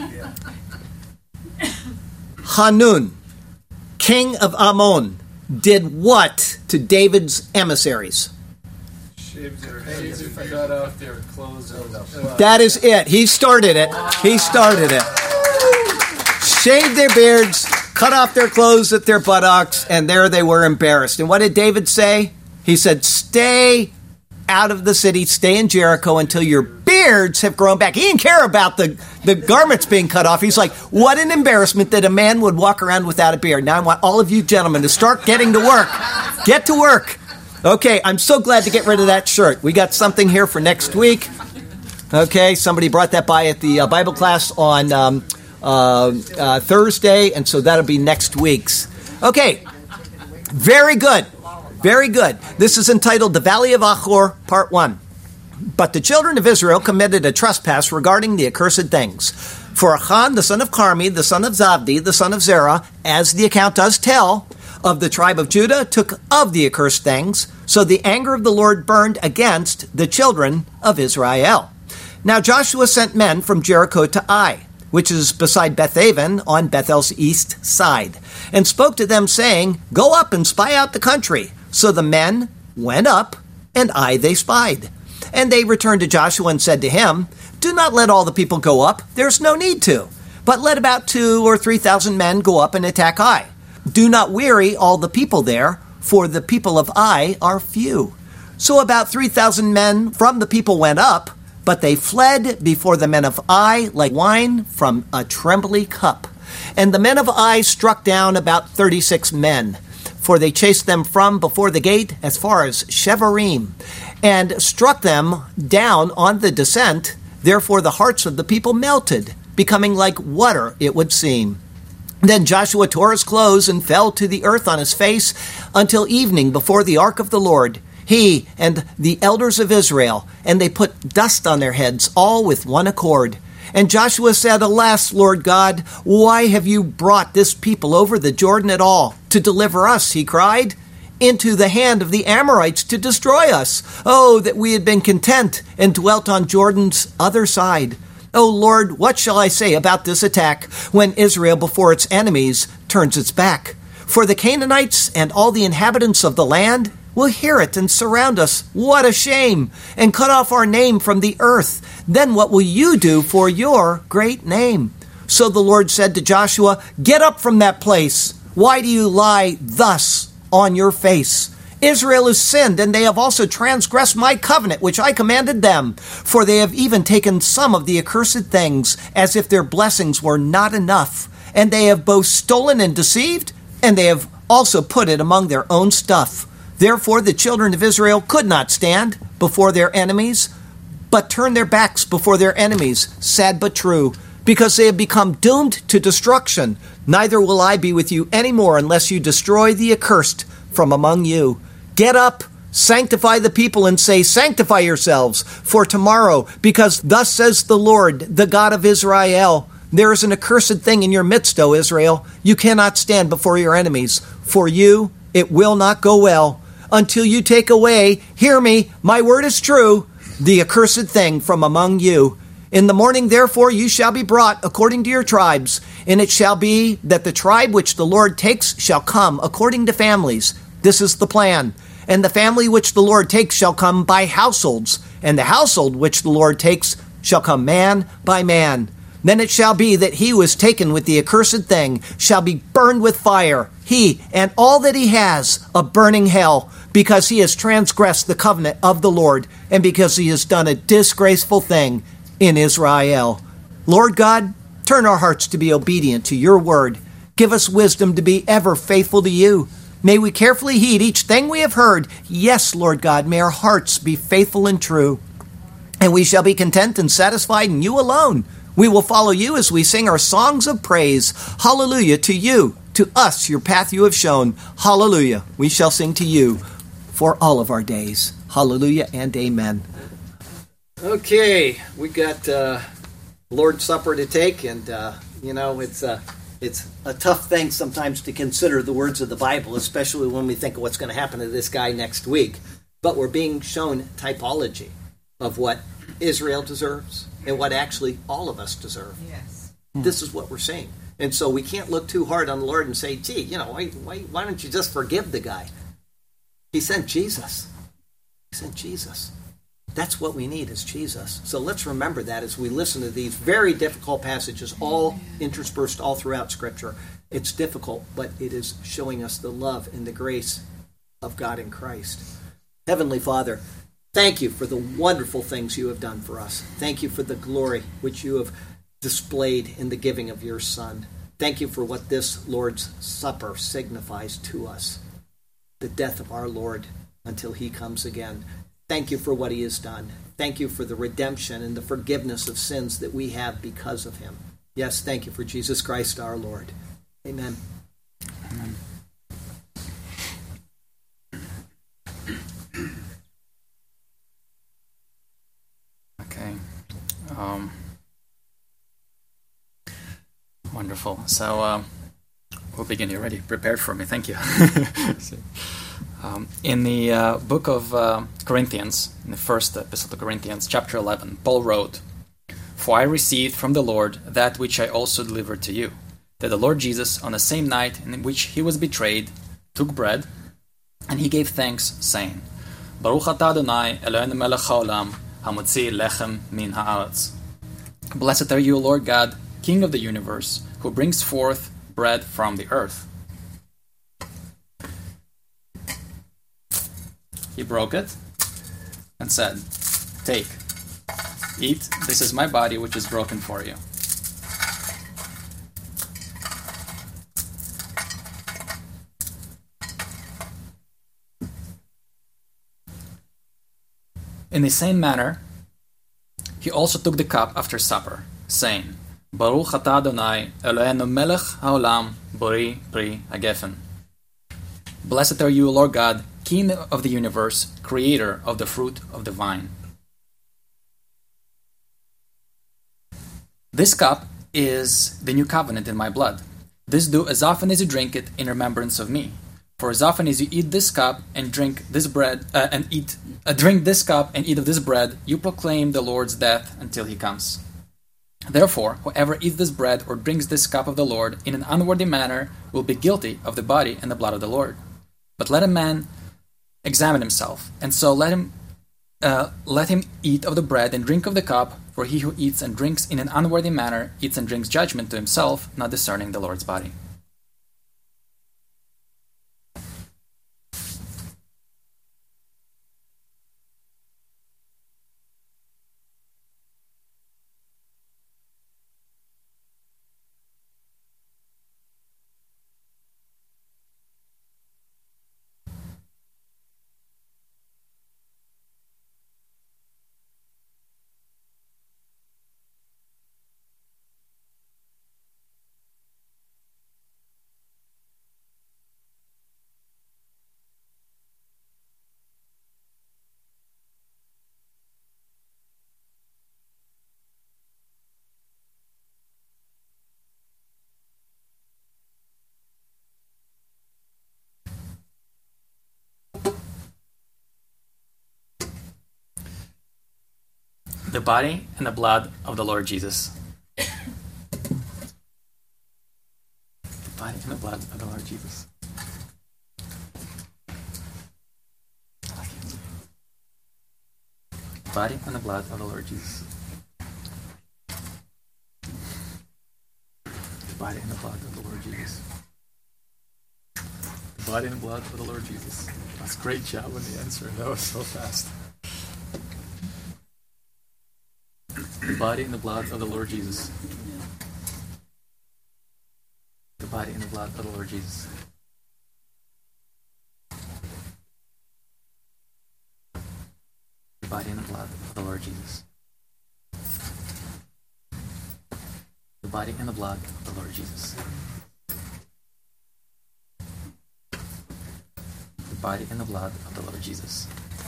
Hanun, king of Ammon, did what to David's emissaries? Shaved their heads and cut off their clothes. That is it. He started it. He started it. Shaved their beards, cut off their clothes at their buttocks, and there they were embarrassed. And what did David say? He said, stay out of the city, stay in Jericho until your beards have grown back. He didn't care about the, the garments being cut off. He's like, what an embarrassment that a man would walk around without a beard. Now I want all of you gentlemen to start getting to work. Get to work. Okay, I'm so glad to get rid of that shirt. We got something here for next week. Okay, somebody brought that by at the uh, Bible class on um, uh, uh, Thursday, and so that'll be next week's. Okay, very good. Very good. This is entitled The Valley of Achor, Part one. But the children of Israel committed a trespass regarding the accursed things. For Achan, the son of Carmi, the son of Zabdi, the son of Zerah, as the account does tell, of the tribe of Judah, took of the accursed things, so the anger of the Lord burned against the children of Israel. Now Joshua sent men from Jericho to Ai, which is beside Bethaven on Bethel's east side, and spoke to them, saying, go up and spy out the country. So the men went up and Ai they spied. And they returned to Joshua and said to him, Do not let all the people go up, there's no need to, but let about two or three thousand men go up and attack Ai. Do not weary all the people there, for the people of Ai are few. So about three thousand men from the people went up, but they fled before the men of Ai like wine from a trembly cup. And the men of Ai struck down about thirty-six men, for they chased them from before the gate as far as Shevarim, and struck them down on the descent. Therefore the hearts of the people melted, becoming like water, it would seem. Then Joshua tore his clothes and fell to the earth on his face until evening before the ark of the Lord, he and the elders of Israel, and they put dust on their heads, all with one accord. And Joshua said, Alas, Lord God, why have you brought this people over the Jordan at all? To deliver us, he cried, into the hand of the Amorites to destroy us. Oh, that we had been content and dwelt on Jordan's other side. O Lord, what shall I say about this attack when Israel before its enemies turns its back? For the Canaanites and all the inhabitants of the land will hear it and surround us. What a shame! And cut off our name from the earth. Then what will you do for your great name? So the Lord said to Joshua, Get up from that place. Why do you lie thus on your face? Israel has sinned, and they have also transgressed my covenant, which I commanded them. For they have even taken some of the accursed things, as if their blessings were not enough. And they have both stolen and deceived, and they have also put it among their own stuff. Therefore the children of Israel could not stand before their enemies, but turned their backs before their enemies, sad but true, because they have become doomed to destruction. Neither will I be with you any more unless you destroy the accursed from among you. Get up, sanctify the people, and say, Sanctify yourselves for tomorrow, because thus says the Lord, the God of Israel, There is an accursed thing in your midst, O Israel. You cannot stand before your enemies. For you it will not go well until you take away, hear me, my word is true, the accursed thing from among you. In the morning, therefore, you shall be brought according to your tribes, and it shall be that the tribe which the Lord takes shall come according to families. This is the plan. And the family which the Lord takes shall come by households, and the household which the Lord takes shall come man by man. Then it shall be that he who is taken with the accursed thing shall be burned with fire, he and all that he has, a burning hell, because he has transgressed the covenant of the Lord, and because he has done a disgraceful thing in Israel. Lord God, turn our hearts to be obedient to your word. Give us wisdom to be ever faithful to you. May we carefully heed each thing we have heard. Yes, Lord God, may our hearts be faithful and true. And we shall be content and satisfied in you alone. We will follow you as we sing our songs of praise. Hallelujah to you, to us, your path you have shown. Hallelujah. We shall sing to you for all of our days. Hallelujah and amen. Okay, we got uh, Lord's Supper to take, and uh, you know, it's uh, it's a tough thing sometimes to consider the words of the Bible, especially when we think of what's going to happen to this guy next week. But we're being shown typology of what Israel deserves and what actually all of us deserve. Yes. This is what we're seeing. And so we can't look too hard on the Lord and say, gee, you know, why, why, why don't you just forgive the guy? He sent Jesus. He sent Jesus. That's what we need is Jesus. So let's remember that as we listen to these very difficult passages, all interspersed all throughout Scripture. It's difficult, but it is showing us the love and the grace of God in Christ. Heavenly Father, thank you for the wonderful things you have done for us. Thank you for the glory which you have displayed in the giving of your Son. Thank you for what this Lord's Supper signifies to us, the death of our Lord until he comes again. Thank you for what he has done. Thank you for the redemption and the forgiveness of sins that we have because of him. Yes, thank you for Jesus Christ our Lord. Amen. Amen. Okay. Um, wonderful. So um, we'll begin. You're ready. Prepared for me. Thank you. so, um, in the uh, book of uh, Corinthians, in the first epistle to Corinthians, chapter eleven, Paul wrote, "For I received from the Lord that which I also delivered to you, that the Lord Jesus, on the same night in which he was betrayed, took bread, and he gave thanks, saying, Baruch atah Adonai, Eloheinu melech haolam, hamotzi lechem min haaretz. Blessed are you, Lord God, King of the universe, who brings forth bread from the earth. He broke it and said, "Take, eat, this is my body which is broken for you." In the same manner, he also took the cup after supper, saying, Baruch atah Adonai, Eloheinu melech haolam, bori pri hagefen. Blessed are you, Lord God, King of the universe, creator of the fruit of the vine. This cup is the new covenant in my blood. This do as often as you drink it in remembrance of me. For as often as you eat this cup and drink this bread, uh, and eat, uh, drink this cup and eat of this bread, you proclaim the Lord's death until he comes. Therefore, whoever eats this bread or drinks this cup of the Lord in an unworthy manner will be guilty of the body and the blood of the Lord. But let a man examine himself, and so let him uh, let him eat of the bread and drink of the cup. For he who eats and drinks in an unworthy manner eats and drinks judgment to himself, not discerning the Lord's body. The body and the blood of the Lord Jesus. The body and the blood of the Lord Jesus. The body and the blood of the Lord Jesus. The body and the blood of the Lord Jesus. The body and the blood of the Lord Jesus. That's a great job on the answer. That was so fast. The body and the blood of the Lord Jesus. The body and the blood of the Lord Jesus. The body and the blood of the Lord Jesus. The body and the blood of the Lord Jesus. The body and the blood of the Lord Jesus.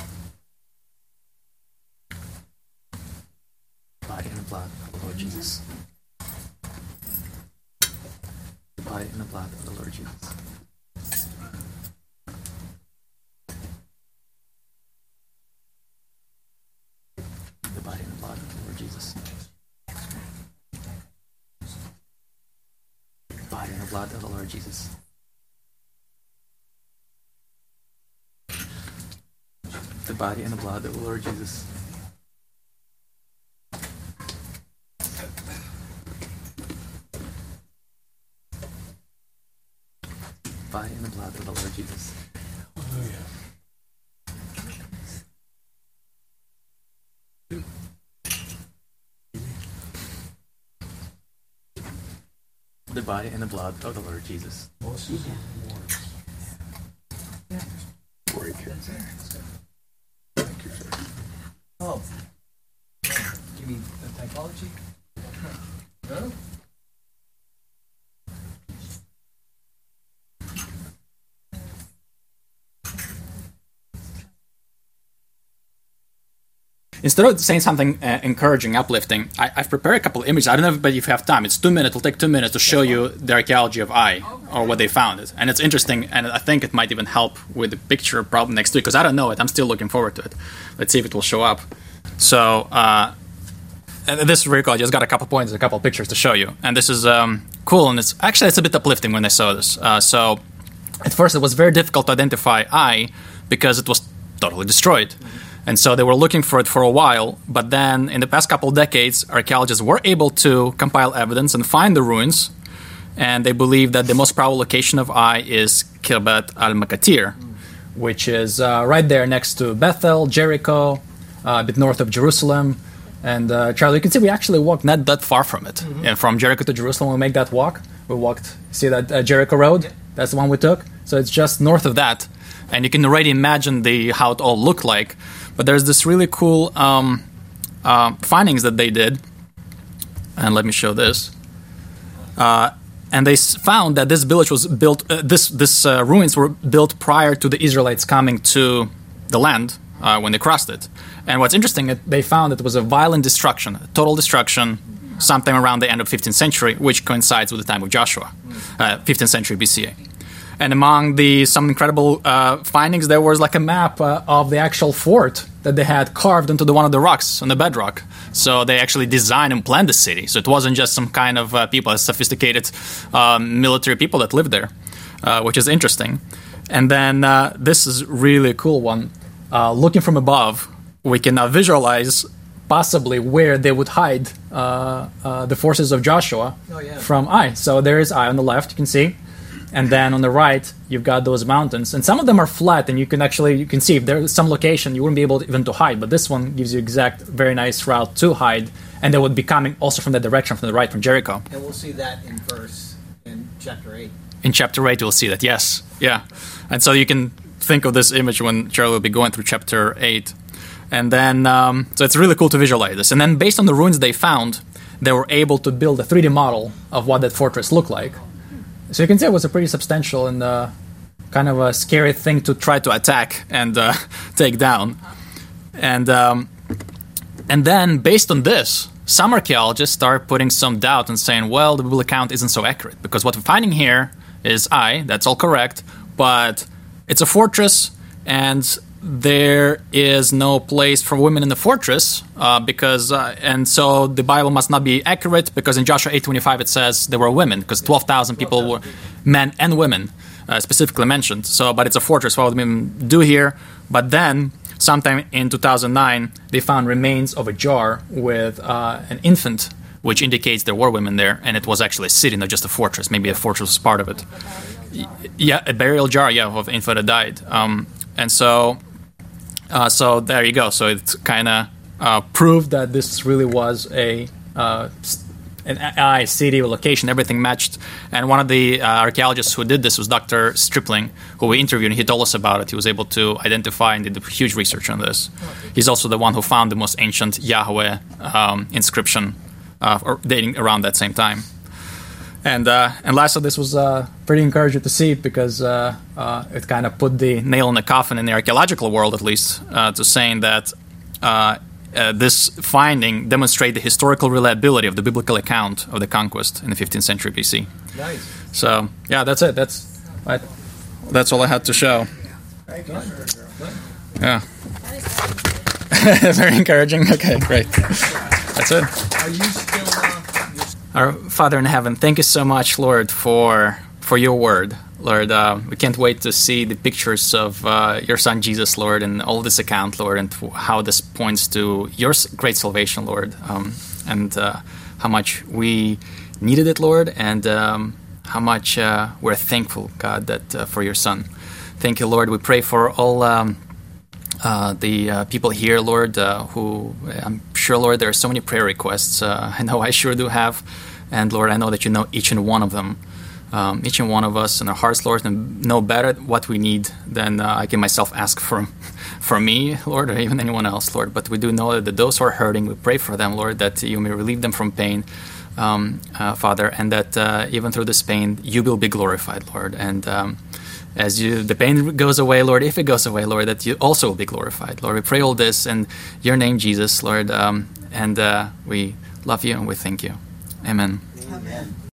Body and the blood of the Lord Jesus. The body and the blood of the Lord Jesus. The body and the blood of the Lord Jesus. The body and the blood of the Lord Jesus. The body and the blood of the Lord Jesus. Body and the blood of the Lord Jesus. Hallelujah. The body and the blood of the Lord Jesus. Thank you, sir. Oh. You mean the typology? No? Instead of saying something uh, encouraging, uplifting, I, I've prepared a couple of images. I don't know if, but if you have time, it's two minutes. It'll take two minutes to show you the archaeology of Ai, or what they found. It. And it's interesting, and I think it might even help with the picture problem next week, because I don't know it. I'm still looking forward to it. Let's see if it will show up. So, uh, and this is really cool. I just got a couple points, a couple of pictures to show you. And this is um, cool, and it's actually it's a bit uplifting when I saw this. Uh, so, at first it was very difficult to identify Ai, because it was totally destroyed. And so they were looking for it for a while, but then in the past couple of decades, archaeologists were able to compile evidence and find the ruins, and they believe that the most probable location of Ai is Kirbat al-Makatir, which is uh, right there next to Bethel, Jericho, uh, a bit north of Jerusalem. And uh, Charlie, you can see we actually walked not that far from it. Mm-hmm. And from Jericho to Jerusalem, we make that walk. We walked, see that uh, Jericho Road? That's the one we took. So it's just north of that. And you can already imagine the how it all looked like. But there's this really cool um, uh, findings that they did. And let me show this. Uh, and they s- found that this village was built, uh, this, this uh, ruins were built prior to the Israelites coming to the land uh, when they crossed it. And what's interesting, they found that it was a violent destruction, a total destruction, sometime around the end of fifteenth century, which coincides with the time of Joshua, uh, fifteenth century B C A. And among the some incredible uh, findings, there was like a map uh, of the actual fort that they had carved into the one of the rocks on the bedrock. So they actually designed and planned the city. So it wasn't just some kind of uh, people, sophisticated um, military people that lived there, uh, which is interesting. And then uh, this is really a cool one. Uh, looking from above, we can now visualize possibly where they would hide uh, uh, the forces of Joshua oh, yeah. from Ai. So there is Ai on the left, you can see. And then on the right, you've got those mountains. And some of them are flat, and you can actually, you can see if there's some location, you wouldn't be able to, even to hide. But this one gives you exact, very nice route to hide. And they would be coming also from that direction, from the right, from Jericho. And we'll see that in verse, in chapter eight. In chapter eight, we'll see that, yes. Yeah. And so you can think of this image when Charlie will be going through chapter eight. And then, um, so it's really cool to visualize this. And then based on the ruins they found, they were able to build a three D model of what that fortress looked like. So you can see it was a pretty substantial and uh, kind of a scary thing to try to attack and uh, take down. And um, and then, based on this, some archaeologists start putting some doubt and saying, well, the biblical account isn't so accurate. Because what we're finding here is Ai, that's all correct, but it's a fortress, and there is no place for women in the fortress, uh, because uh, and so the Bible must not be accurate, because in Joshua eight twenty-five it says there were women, because twelve thousand people were men and women uh, specifically mentioned. So, but it's a fortress. What would women do here? But then, sometime in two thousand nine, they found remains of a jar with uh, an infant, which indicates there were women there, and it was actually a city, not just a fortress. Maybe a fortress was part of it. Yeah, a burial jar, yeah, of an infant that died. Um, and so. Uh, so there you go. So it's kind of uh, proved that this really was a uh, an Ai city or location. Everything matched. And one of the uh, archaeologists who did this was Doctor Stripling, who we interviewed, and he told us about it. He was able to identify and did huge research on this. He's also the one who found the most ancient Yahweh um, inscription uh, or dating around that same time. And uh, and lastly, this was uh, pretty encouraging to see, because uh, uh, it kind of put the nail in the coffin in the archaeological world, at least, uh, to saying that uh, uh, this finding demonstrated the historical reliability of the biblical account of the conquest in the fifteenth century B C. Nice. So, yeah, that's it. That's I, that's all I had to show. Very good. Yeah. Very encouraging. Okay, great. That's it. Are you still... Uh, Our Father in heaven, thank you so much, Lord, for for your word. Lord, uh, we can't wait to see the pictures of uh, your Son Jesus, Lord, and all this account, Lord, and how this points to your great salvation, Lord, um, and uh, how much we needed it, Lord, and um, how much uh, we're thankful, God, that uh, for your Son. Thank you, Lord. We pray for all um, uh, the uh, people here, Lord, uh, who I'm sure, Lord, there are so many prayer requests. Uh, I know I sure do have. And, Lord, I know that you know each and one of them. Um, each and one of us in our hearts, Lord, and know better what we need than uh, I can myself ask for, for me, Lord, or even anyone else, Lord. But we do know that those who are hurting, we pray for them, Lord, that you may relieve them from pain, um, uh, Father, and that uh, even through this pain, you will be glorified, Lord. And um, as you, the pain goes away, Lord, if it goes away, Lord, that you also will be glorified. Lord, we pray all this in your name, Jesus, Lord, um, and uh, we love you and we thank you. Amen. Amen.